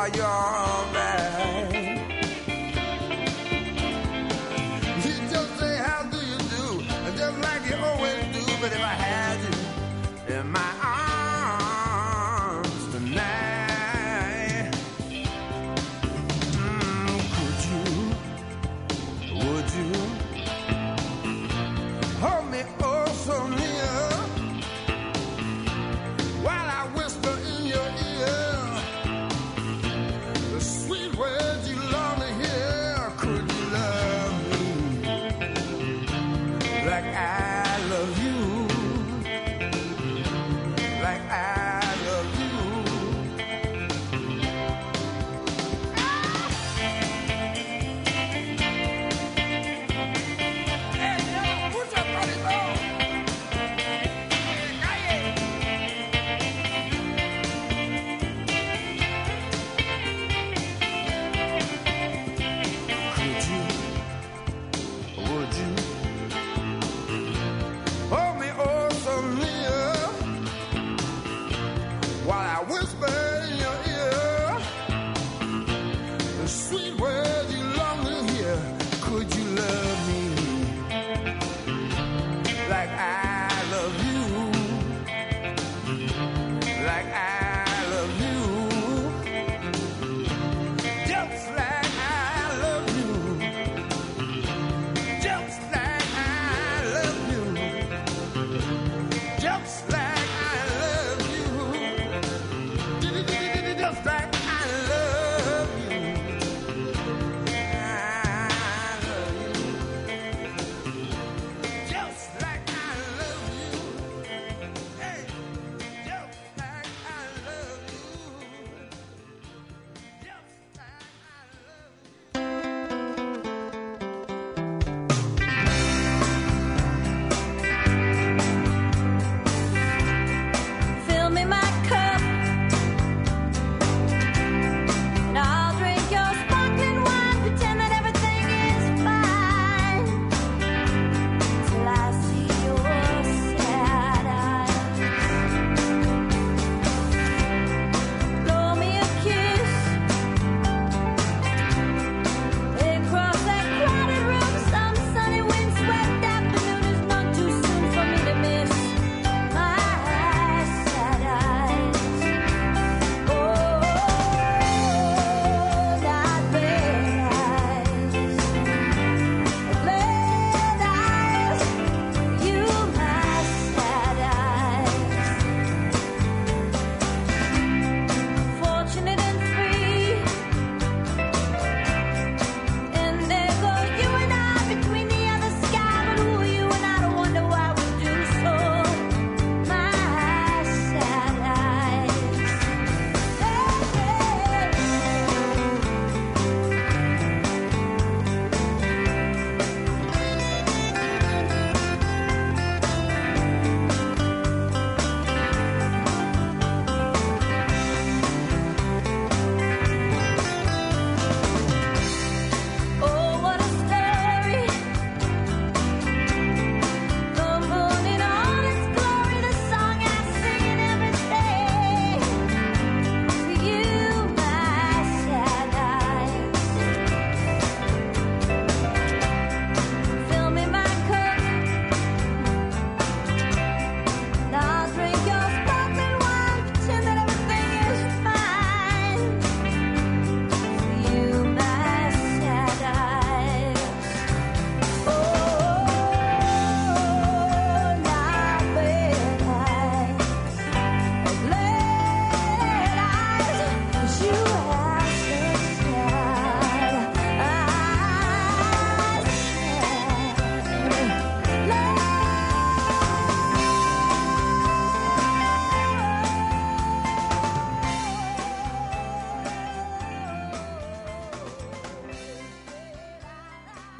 you're bad. You just say, how do you do? Just like you always do. But if I had you in my arms tonight, mm, could you, would you hold me oh so near while I whisper in your ear the sweet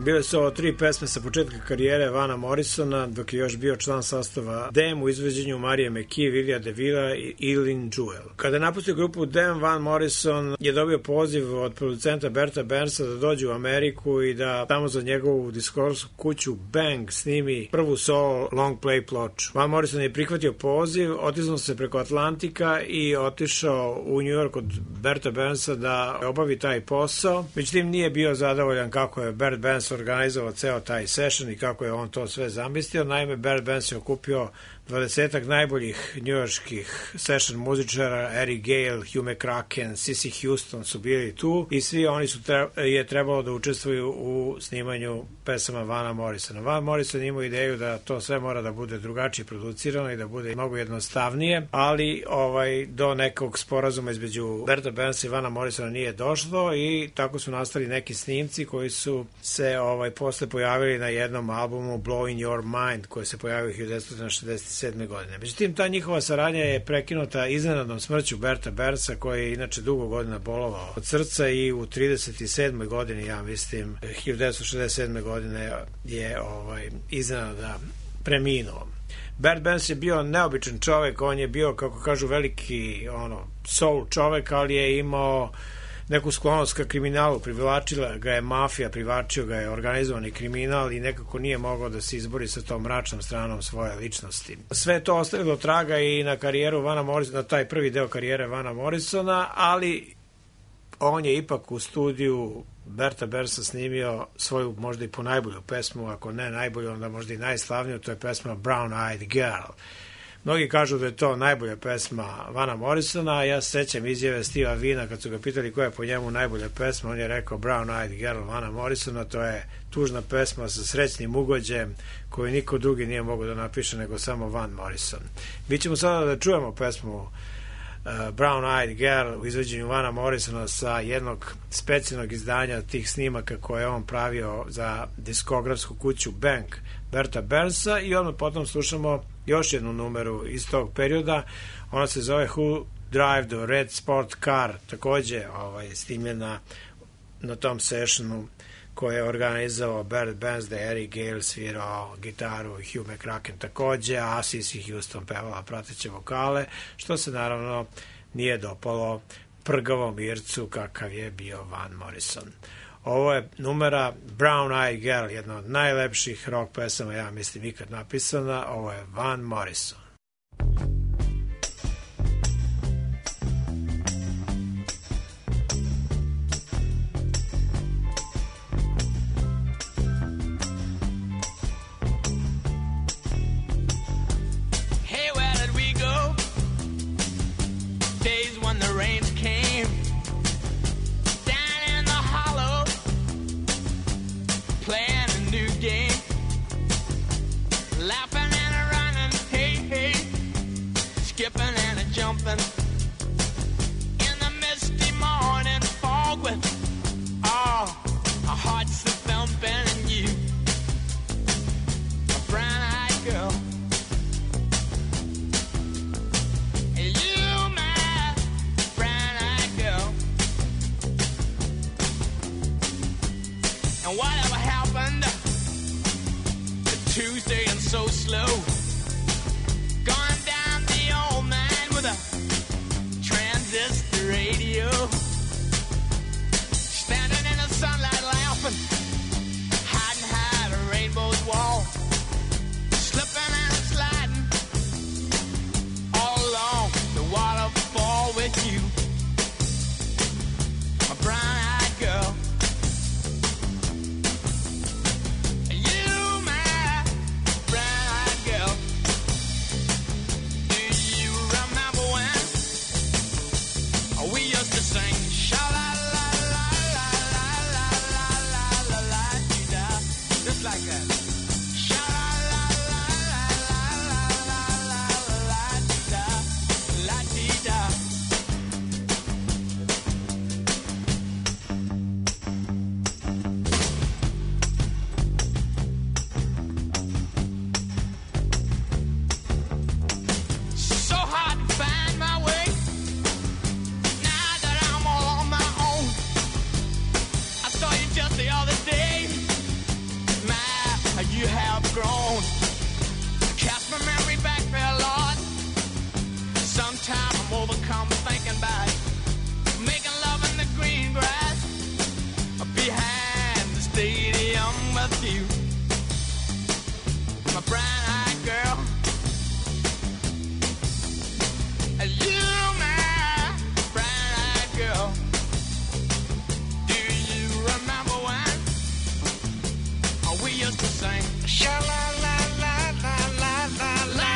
Bile su ovo tri pesme sa početka karijere Vana Morrisona, dok je još bio član sastava Dem u izvođenju Marije McKee, Vilija DeVilla i Eileen Jewell. Kada je napustio grupu Dem, Van Morrison je dobio poziv od producenta Berta Bernsa da dođe u Ameriku i da tamo za njegovu diskorsku kuću Bang snimi prvu solo long play ploču. Van Morrison je prihvatio poziv, otisnuo se preko Atlantika i otišao u New York od Berta Bernsa da obavi taj posao. Međutim, nije bio zadovoljan kako je Bert Benz organizovao ceo taj session i kako je on to sve zamislio. Naime, Bert Benz je okupio dvadesetak najboljih njujorških session muzičara, Eric Gale, Hugh McCracken, Cissy Houston su bili tu i svi oni su tre, je trebalo da učestvuju u snimanju pesama Vana Morrisona. Van Morrison imao ideju da to sve mora da bude drugačije producirano i da bude mnogo jednostavnije, ali ovaj do nekog sporazuma između Berta Bernsa i Vana Morrisona nije došlo i tako su nastali neki snimci koji su se ovaj posle pojavili na jednom albumu Blowing Your Mind, koji se pojavio hiljadu devetsto šezdeset sedme godine. Međutim, ta njihova saradnja je prekinuta iznenadnom smrću Berta Bernsa, koji je inače dugo godina bolovao od srca i u trideset sedmoj godini, ja mislim, hiljadu devetsto šezdeset sedme godine je ovaj, iznenada preminuo. Bert Benz je bio neobičan čovek, on je bio, kako kažu, veliki ono, soul čovek, ali je imao neku sklonost ka kriminalu, privlačila ga je mafija, privlačio ga je organizovani kriminal i nekako nije mogao da se izbori sa tom mračnom stranom svoje ličnosti. Sve to ostavilo traga i na karijeru Vana Morrisona, na taj prvi deo karijere Vana Morrisona, ali on je ipak u studiju Berta Bernsa snimio svoju možda i po najbolju pesmu, ako ne najbolju, onda možda i najslavniju, to je pesma Brown Eyed Girl. Mnogi kažu da je to najbolja pesma Vana Morrisona, a ja se sećam izjave Steva Vina kad su ga pitali koja je po njemu najbolja pesma, on je rekao Brown Eyed Girl Vana Morrisona, to je tužna pesma sa srećnim ugođajem koju niko drugi nije mogao da napiše nego samo Van Morrison. Mi ćemo sada da čujemo pesmu uh, Brown Eyed Girl u izvođenju Vana Morrisona sa jednog specijalnog izdanja tih snimaka koje je on pravio za diskografsku kuću Bank Berta Bernsa i odmah potom slušamo još jednu numeru iz tog perioda. Ona se zove Who Drive the Red Sport Car, takođe ovaj, snimljena na tom sessionu koje je organizovao Bert Benz, da je Eric Gale svirao gitaru i Hugh McCracken takođe, a Cissy Houston pevala prateće vokale, što se naravno nije dopalo prgavom Ircu kakav je bio Van Morrison. Ovo je numera Brown Eyed Girl, jedna od najlepših rock pesama, ja mislim, ikad napisana. Ovo je Van Morrison. Hey, where did we go? Days when the rains came. Playing a new game, laughing and a running, hey, hey, skipping and a jumping, in the misty morning fog with, oh, our hearts are thumping and you, a brown-eyed girl, and you, my brown-eyed girl, and whatever happened to Tuesday and so slow, going down the old man with a transistor radio, standing in the sunlight laughing, hiding behind a rainbow's wall, slipping and sliding all along the waterfall with you, my brown-eyed girl. you have grown. Cast my memory back there, Lord. Sometime I'm overcome thinking about making love in the green grass behind the stadium with you, my brown-eyed girl. You, my brown-eyed girl. Do you remember when we used to sing? Sha-la-la-la-la-la-la-la.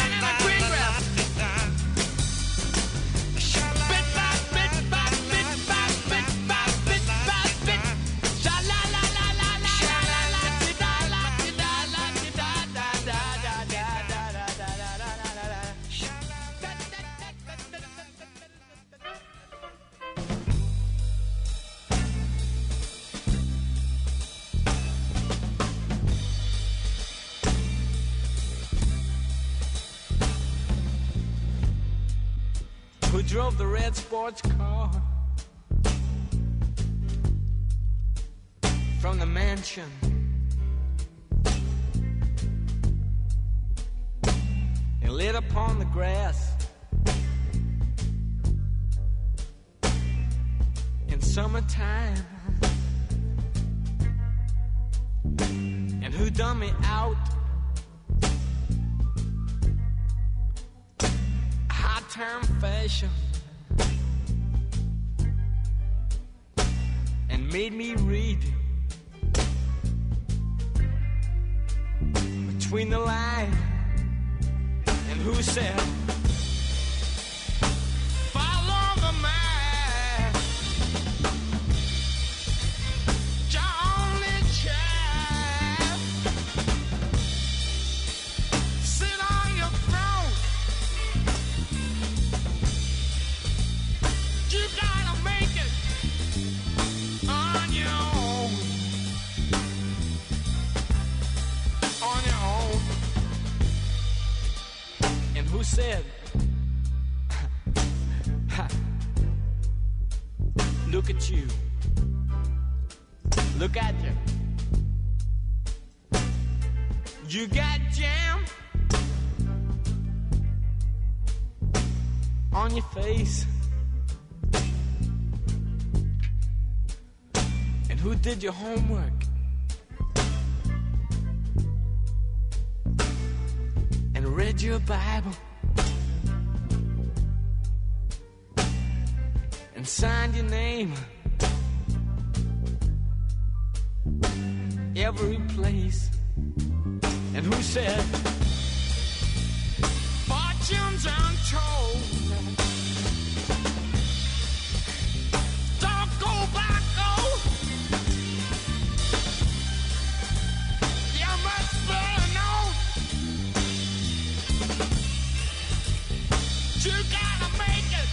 Drove the red sports car from the mansion and lit upon the grass in summertime. And who done me out? High term fashion. And made me read between the lines. And who said, follow the man, your only child. Sit on your throne. You gotta make it on your own. On your own. And who said, look at you. Look at you. You got jam on your face. And who did your homework? And read your Bible? And signed your name every place. And who said, fortunes untold, don't go back, oh. You must better know you gotta make it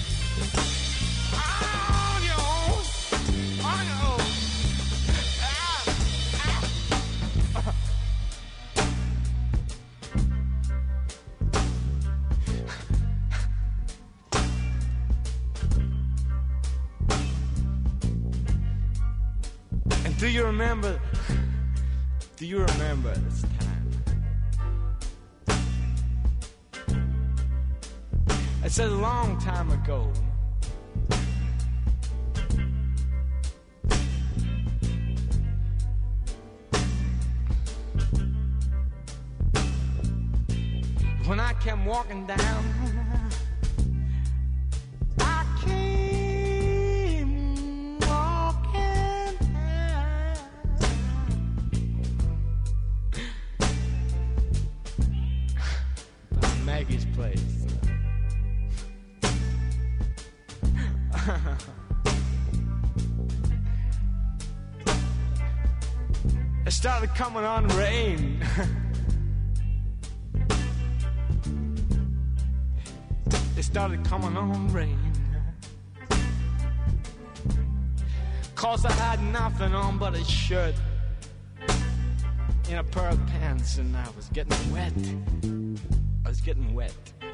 on your own, on your own. Ah, ah. And do you remember, do you remember this time? It's a long time ago. When I came walking down, I came walking down by Maggie's place. It started coming on rain. It started coming on rain. 'Cause I had nothing on but a shirt and a pair of pants, and I was getting wet. I was getting wet.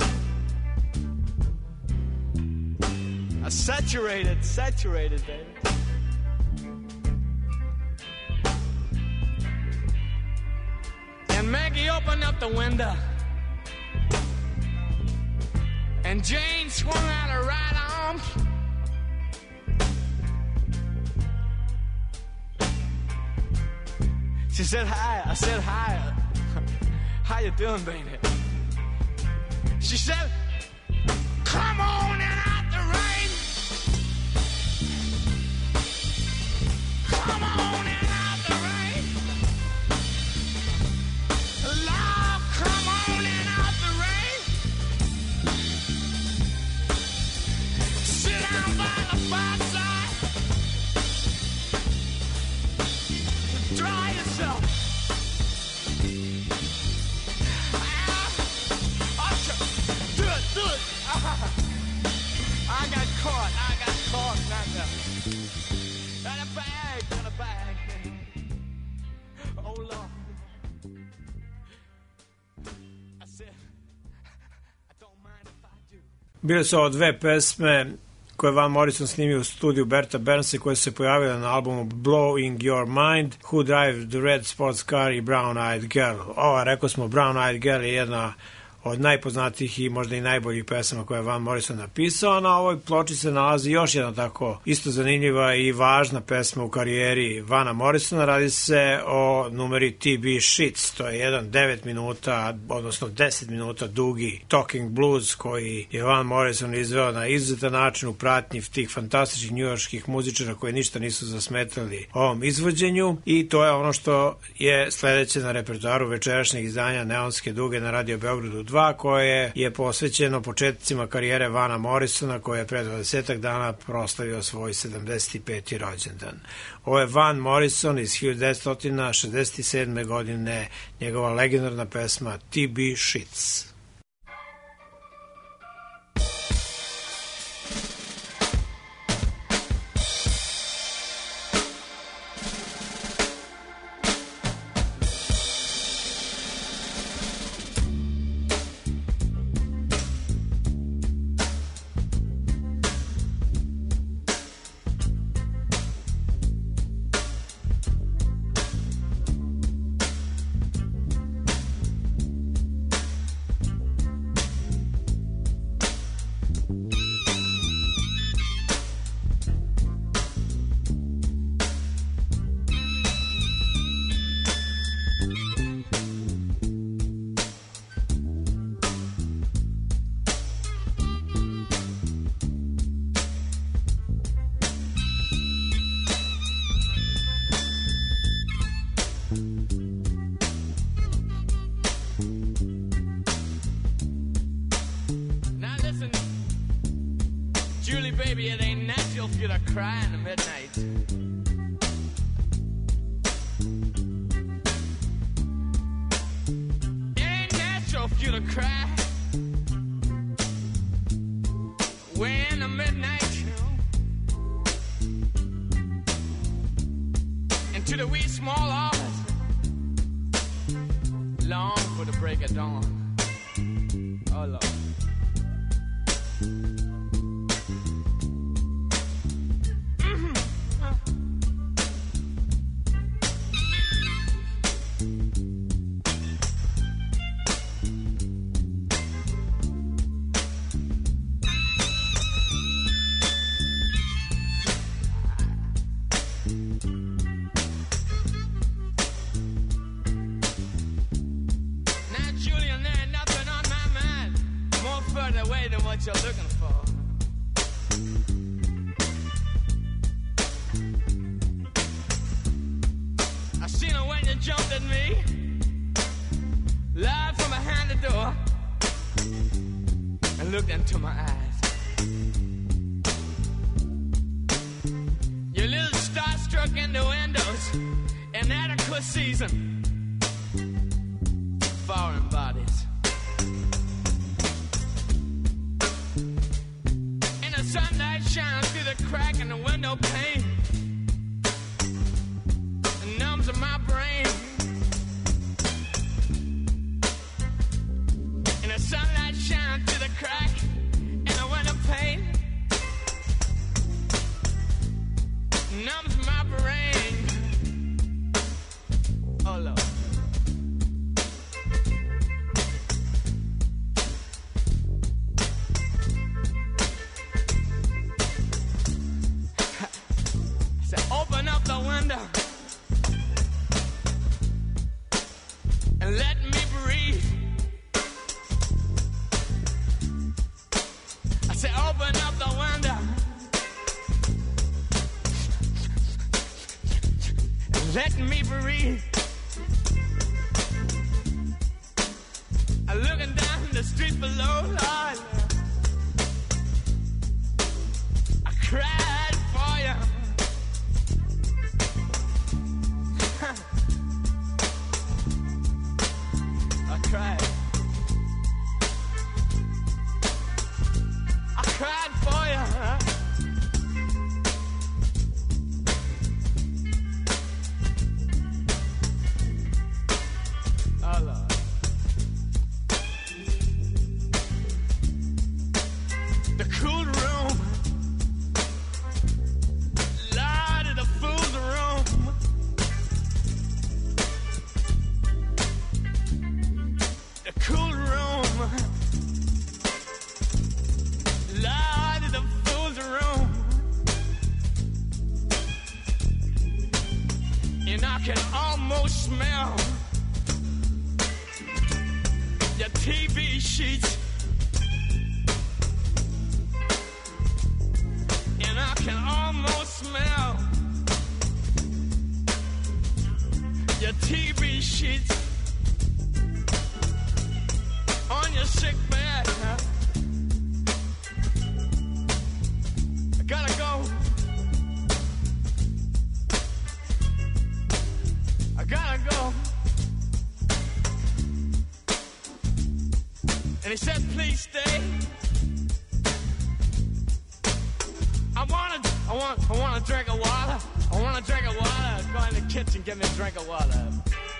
I saturated, saturated, baby. opened up the window, and Jane swung out her right arm. She said hi. I said hi. How you doing, baby? She said, come on and out the rain. Come on and out the rain. Lord, come on and out the rain. Sit down by the fireside. Dry yourself. Do it, do it. I got caught. I got caught. Not that. Got a bag. Got a bag. Oh Lord. I said, I don't mind if I do. Bile su ovo dve pesme koje Van Morrison snimio u studiju Berta Bernsa, koje se pojavile na albumu Blowing Your Mind, Who Drive the Red Sports Car i Brown Eyed Girl. Ova, rekao smo, Brown Eyed Girl je jedna od najpoznatijih i možda i najboljih pesama koje je Van Morrison napisao. Na ovoj ploči se nalazi još jedna tako isto zanimljiva i važna pesma u karijeri Vana Morrisona. Radi se o numeri T B Sheets. To je jedan devet minuta, odnosno deset minuta dugi talking blues koji je Van Morrison izveo na izuzetan način u pratnji tih fantastičnih njujorških muzičara koji ništa nisu zasmetali ovom izvođenju, i to je ono što je sledeće na repertoaru večerašnjeg izdanja Neonske duge na Radio Beogradu dva, koje je posvećeno početcima karijere Vana Morrisona, koji je pre dvadesetak dana proslavio svoj sedamdeset peti rođendan. Ovo je Van Morrison iz hiljadu devetsto šezdeset sedme. godine, njegova legendarna pesma T B Sheets. Baby, it ain't natural for you to cry in the midnight. It ain't natural for you to cry way in the midnight, you know. And to the wee small hours, long for the break of dawn. Oh, Lord. You're looking for. I seen her when you jumped at me, live from behind the door, and looked into my eyes. Your little starstruck innuendos, inadequate season, foreign bodies. Sunlight shines through the crack in the window pane and numbs in my brain. And the sunlight shines through the crack in the window pane, numbs my brain. Oh Lord. and let me breathe. I say open up the window and let me breathe. I'm looking down the street below, Lord, I cried for you. I cried. I cried for you. Huh? Oh, Lord. The cool room. Lord, of the fool's room. The cool room. Lord, of the fool's room. And I can almost smell your T V sheets. And I can almost smell your T V sheets on your sick bed. Huh? I gotta go. I gotta go. And he said, please stay. I wanna, I want, I want a drink of water. I want a drink of water. Go in the kitchen, get me a drink of water.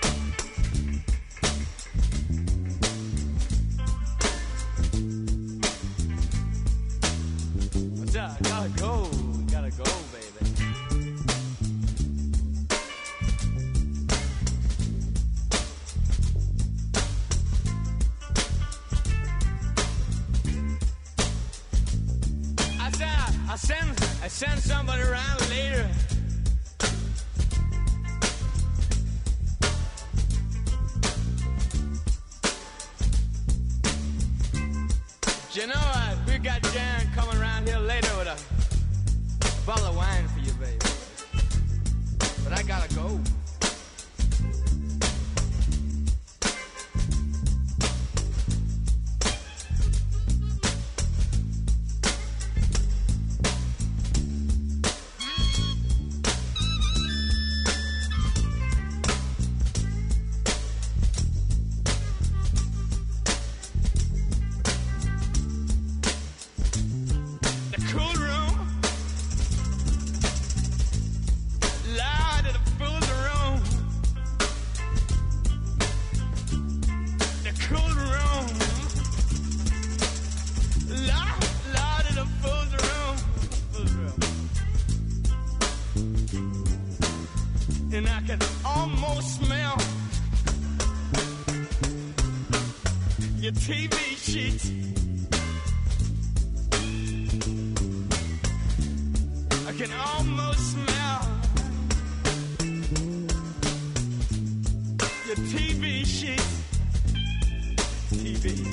What's up? Gotta go, gotta go, baby. I said, I send, I send somebody around later. You know what? We got Jan coming around here later with a bottle of wine for you, baby. But I gotta go. And I can almost smell your T V sheets. I can almost smell your T V sheets. T V.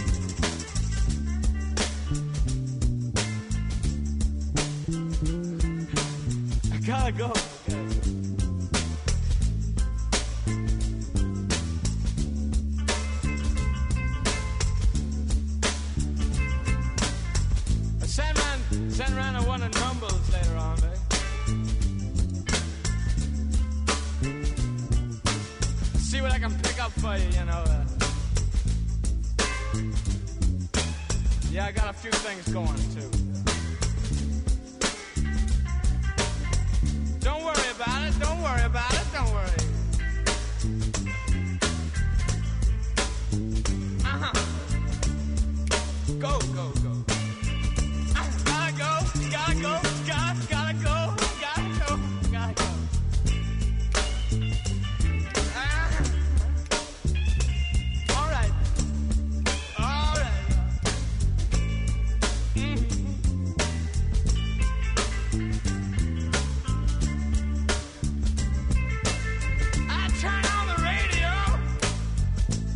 I gotta go. Send around a one of numbers later on, babe. See what I can pick up for you, you know. Uh, yeah, I got a few things going, too. Don't worry about it, don't worry about it, don't worry. Uh-huh. Go, go, go. Gotta go, gotta, gotta go, gotta go, gotta go. Ah. All right, all right. Mm-hmm. I turn on the radio.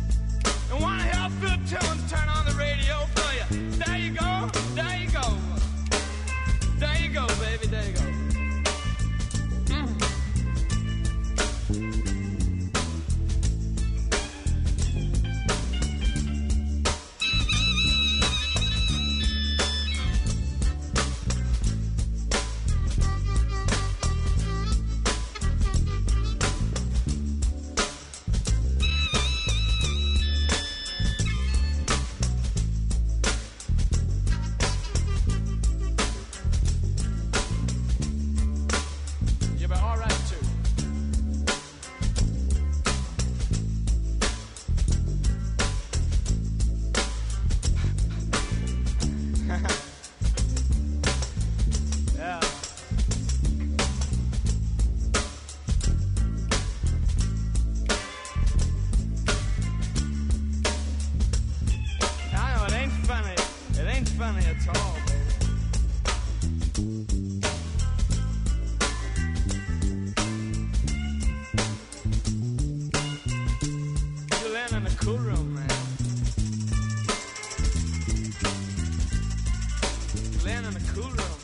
funny at all, baby. You land in a cool room, man. You land in a cool room.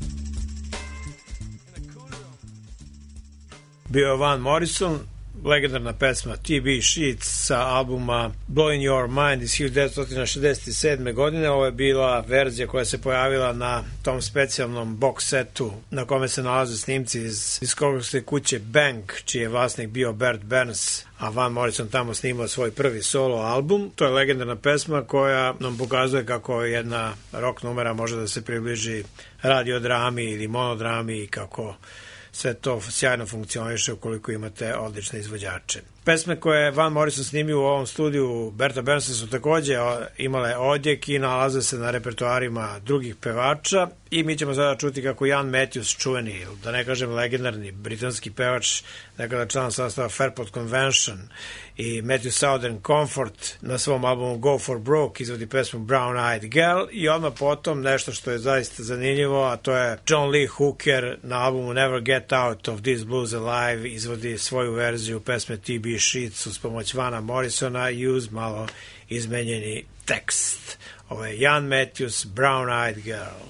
In a cool room. Bio je Van Morrison, legendarna pesma T B Sheets sa albuma Blowing Your Mind iz hiljadu devetsto šezdeset sedme. godine. Ovo je bila verzija koja se pojavila na tom specijalnom box setu na kome se nalaze snimci iz diskografske kuće Bank, čiji je vlasnik bio Bert Burns, a Van Morrison tamo snimao svoj prvi solo album. To je legendarna pesma koja nam pokazuje kako jedna rock numera može da se približi radiodrami ili monodrami i kako sve to sjajno funkcioniše ukoliko imate odlične izvođače. Pesme koje je Van Morrison snimio u ovom studiju Berta Burnsa su takođe imale odjek i nalaze se na repertoarima drugih pevača i mi ćemo sada čuti kako Ian Matthews, čuveni, da ne kažem legendarni britanski pevač, nekada član sastava Fairport Convention, i Matthew Southern Comfort na svom albumu Go for Broke izvodi pesmu Brown Eyed Girl i odmah potom nešto što je zaista zanimljivo, a to je John Lee Hooker na albumu Never Get Out of This Blues Alive izvodi svoju verziju pesme T B Sheets uz pomoć Vana Morrisona i uz malo izmenjeni tekst. Ovo je Ian Matthews, Brown Eyed Girl.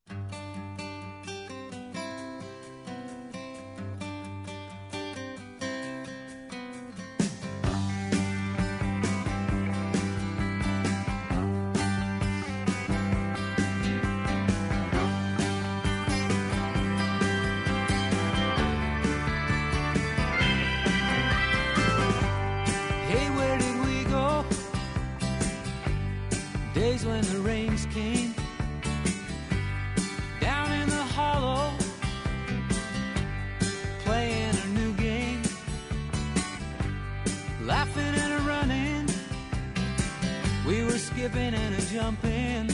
Days when the rains came down in the hollow, playing a new game, laughing and a running, we were skipping and a jumping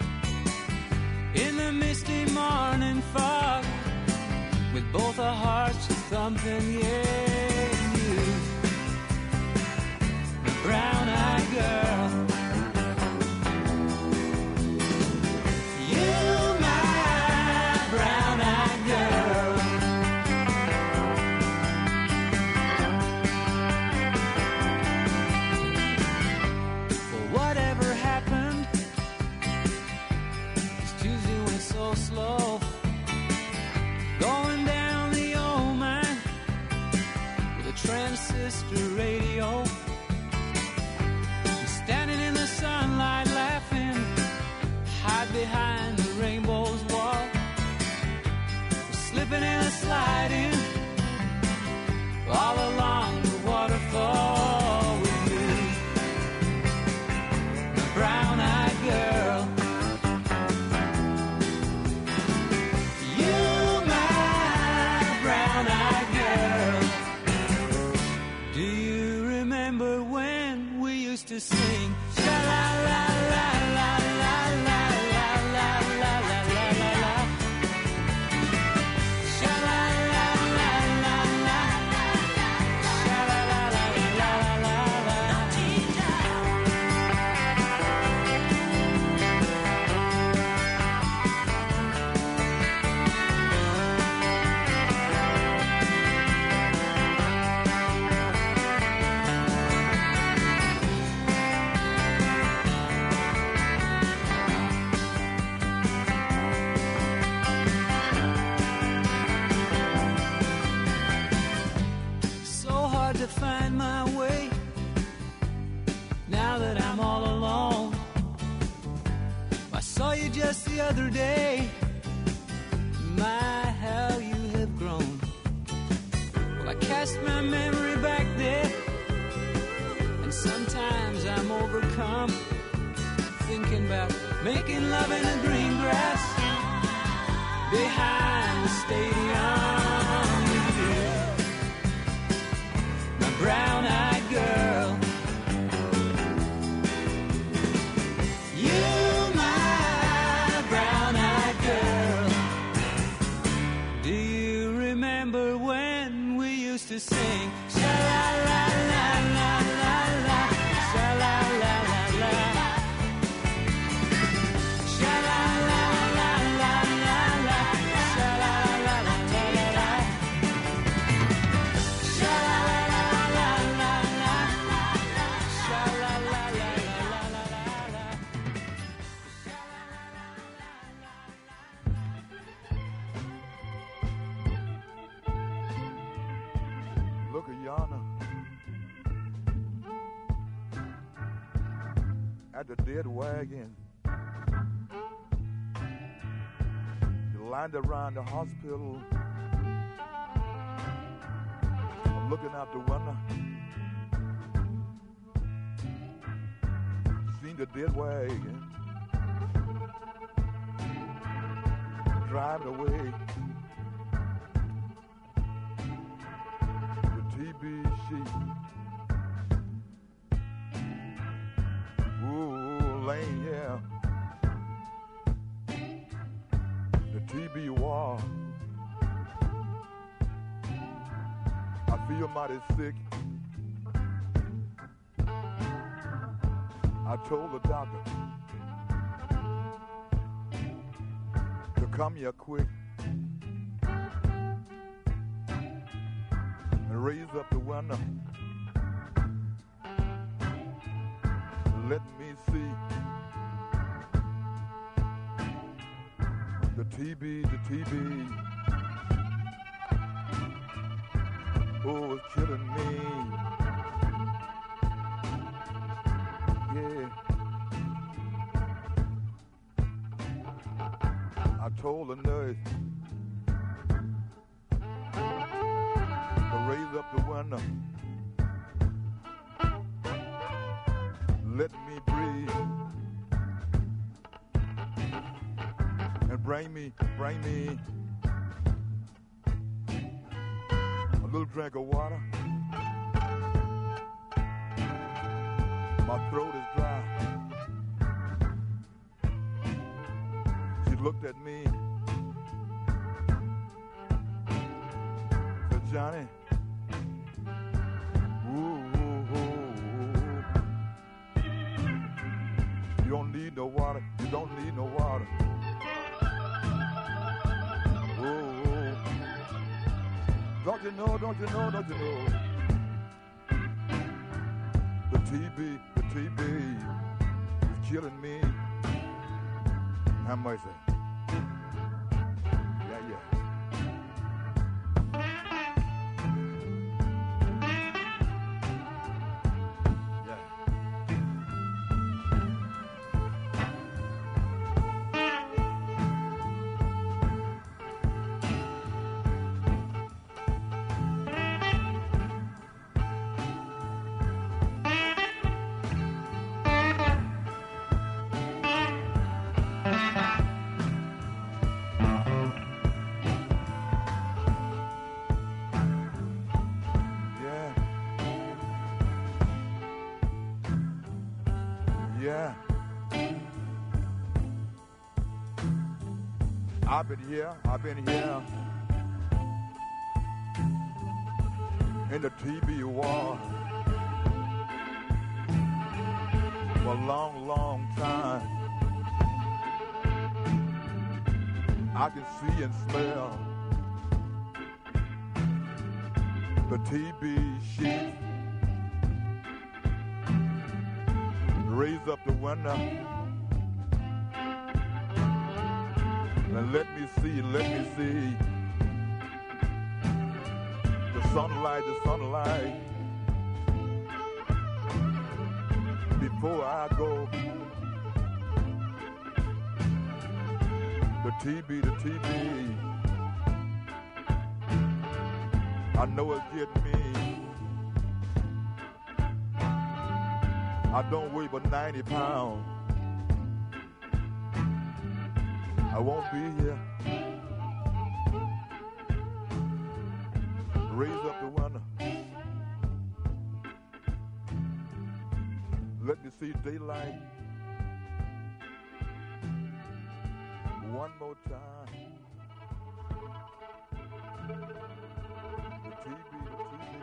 in the misty morning fog, with both our hearts thumping. Yeah, you, the brown-eyed girl. Slow, going down the old mine with a transistor radio, standing in the sunlight laughing, hide behind the rainbow's wall, slipping and sliding all along the waterfall with you, the brown-eyed girl. To sing sha la la la la la la la la la la la la sha la la la la la sha la la la la la la. To find my way now that I'm all alone. I saw you just the other day. My, how you have grown. Well, I cast my memory back there, and sometimes I'm overcome, thinking about making love in the green grass behind the stadium. Brown-eyed girl, you, my brown-eyed girl. Do you remember when we used to sing sha la la la la la la, sha la la la la, sha la at the dead wagon. You lined around the hospital. I'm looking out the window. Seen the dead wagon driving away. The T B sheet. Ooh, lane, yeah. The T B wall. I feel mighty sick. I told the doctor to come here quick and raise up the window. Let me see the T B, the T B. Oh, it's killing me. Yeah. I told the nurse to raise up the window. Let me breathe. And bring me, bring me a little drink of water. My throat is dry. She looked at me. Said, Johnny, ooh, ooh, ooh. You don't need no water. You don't need no water. Ooh, ooh. Don't you know, don't you know, don't you know? The T B, the T B is killing me. How much is it? Yeah, yeah. Yeah. I've been here, I've been here in the T B war for a long, long time. I can see and smell the T B sheet. Raise up the window and let me see, let me see the sunlight, the sunlight before I go. The T B, the T B, I know it's getting me. I don't weigh but ninety pounds. I won't be here. Raise up the window. Let me see daylight. One more time. The T V, the T V.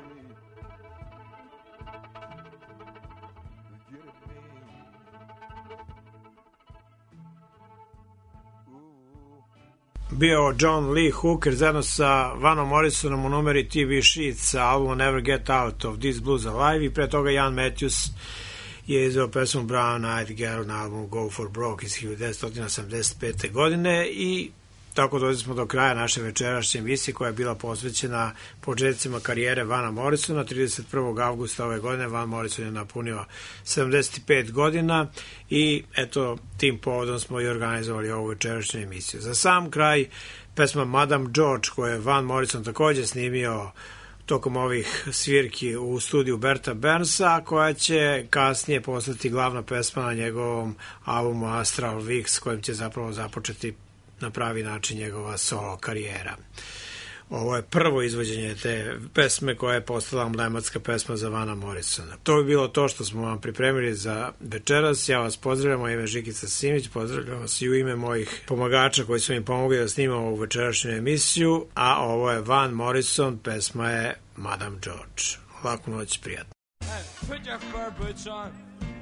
Bio John Lee Hooker zajedno sa Vanom Morrisonom u numeri T V Sheet sa albumom Never Get Out of This Blues Alive i pre toga Ian Matthews je izveo pesmu Brown Eyed Girl na albumu Go for Broke iz hiljadu devetsto osamdeset pete. godine i tako došli smo do kraja naše večerašnje emisije koja je bila posvećena početcima karijere Vana Morrisona. trideset prvog avgusta ove godine Van Morrison je napunio sedamdeset pet godina i eto, tim povodom smo i organizovali ovu večerašnju emisiju. Za sam kraj pesma Madame George koju je Van Morrison također snimio tokom ovih svirki u studiju Berta Bernsa, koja će kasnije postati glavna pesma na njegovom albumu Astral Weeks, kojim će zapravo započeti na pravi način njegova solo karijera. Ovo je prvo izvođenje te pesme koja je postala emblematska pesma za Vana Morrisona. To bi bilo to što smo vam pripremili za večeras. Ja vas pozdravljam, moje ime je Žikica Simić, pozdravljam vas i u ime mojih pomagača koji su mi pomogli da snimam ovu večerašnju emisiju, a ovo je Van Morrison, pesma je Madame George. Laku noć, prijatno. Hey, put your fur boots on.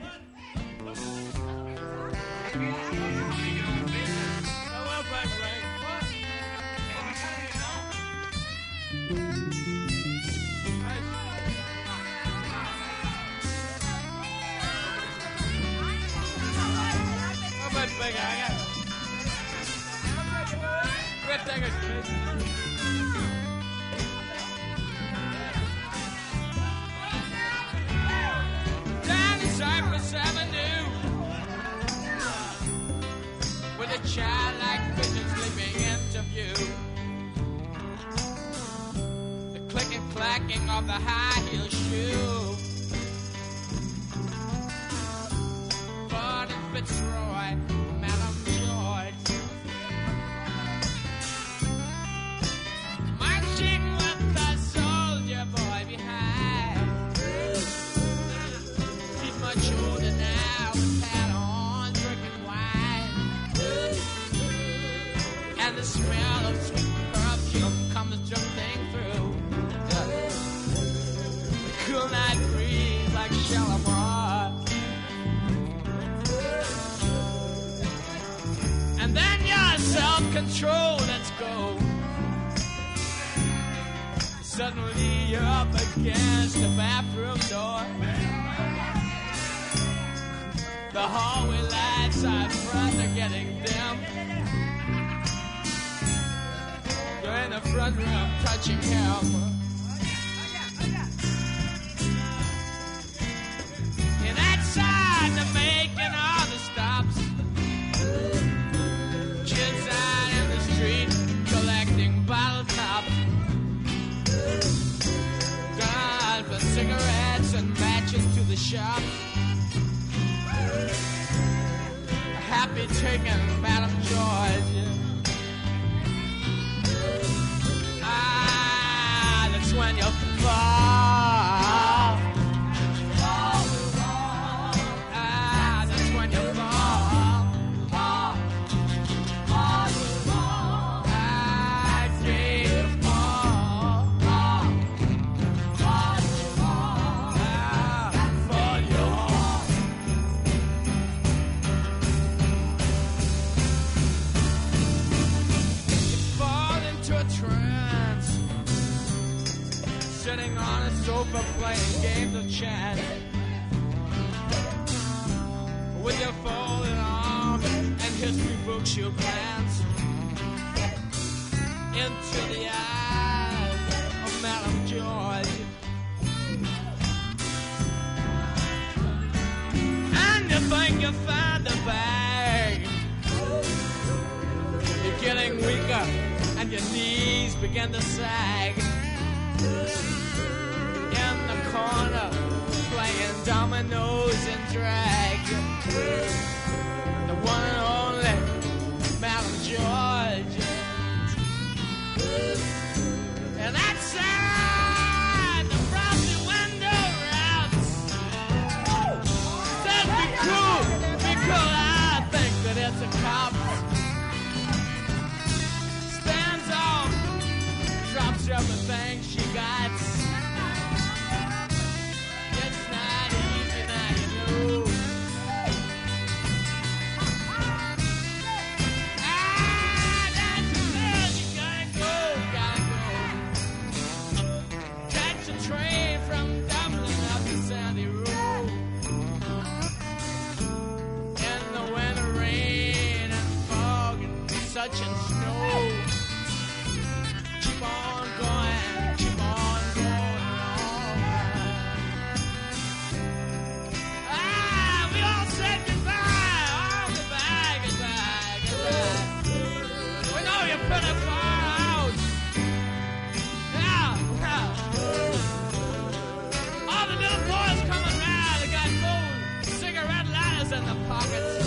Down the Cypress Avenue, with a childlike vision sleeping into view, the click and clacking of the high heel shoe, Ford and Fitzroy, Madame George, marching with the soldier boy behind. He's much older now, with hat on, drinking wine, and the smell of sweet perfume comes drifting through. The cool night breeze like Shalimar. And then your self-control lets go. Suddenly you're up against the bathroom door. The hallway lights out front are getting dim. You're in the front room touching him. And outside they're making all the stops. Kids out in the street collecting bottle tops. Gone for cigarettes and matches to the shop. Happy taking Madame George. Ah, that's when you fall. Ah, that's when you fall. I did fall. Ah, for you. Fall into a trance, sitting on a sofa playing games of chance, with your folded arms and history books you glance into the eyes of Madame George, and you think you found the bag. You're getting weaker and your knees begin to sag. In the corner, playing dominoes and drag, the one and only Madame George. And outside the frosty window wraps says be cool, be cool. I think that it's a cop. Stands off, drops everything she got. It's not easy now, you know. in the pockets.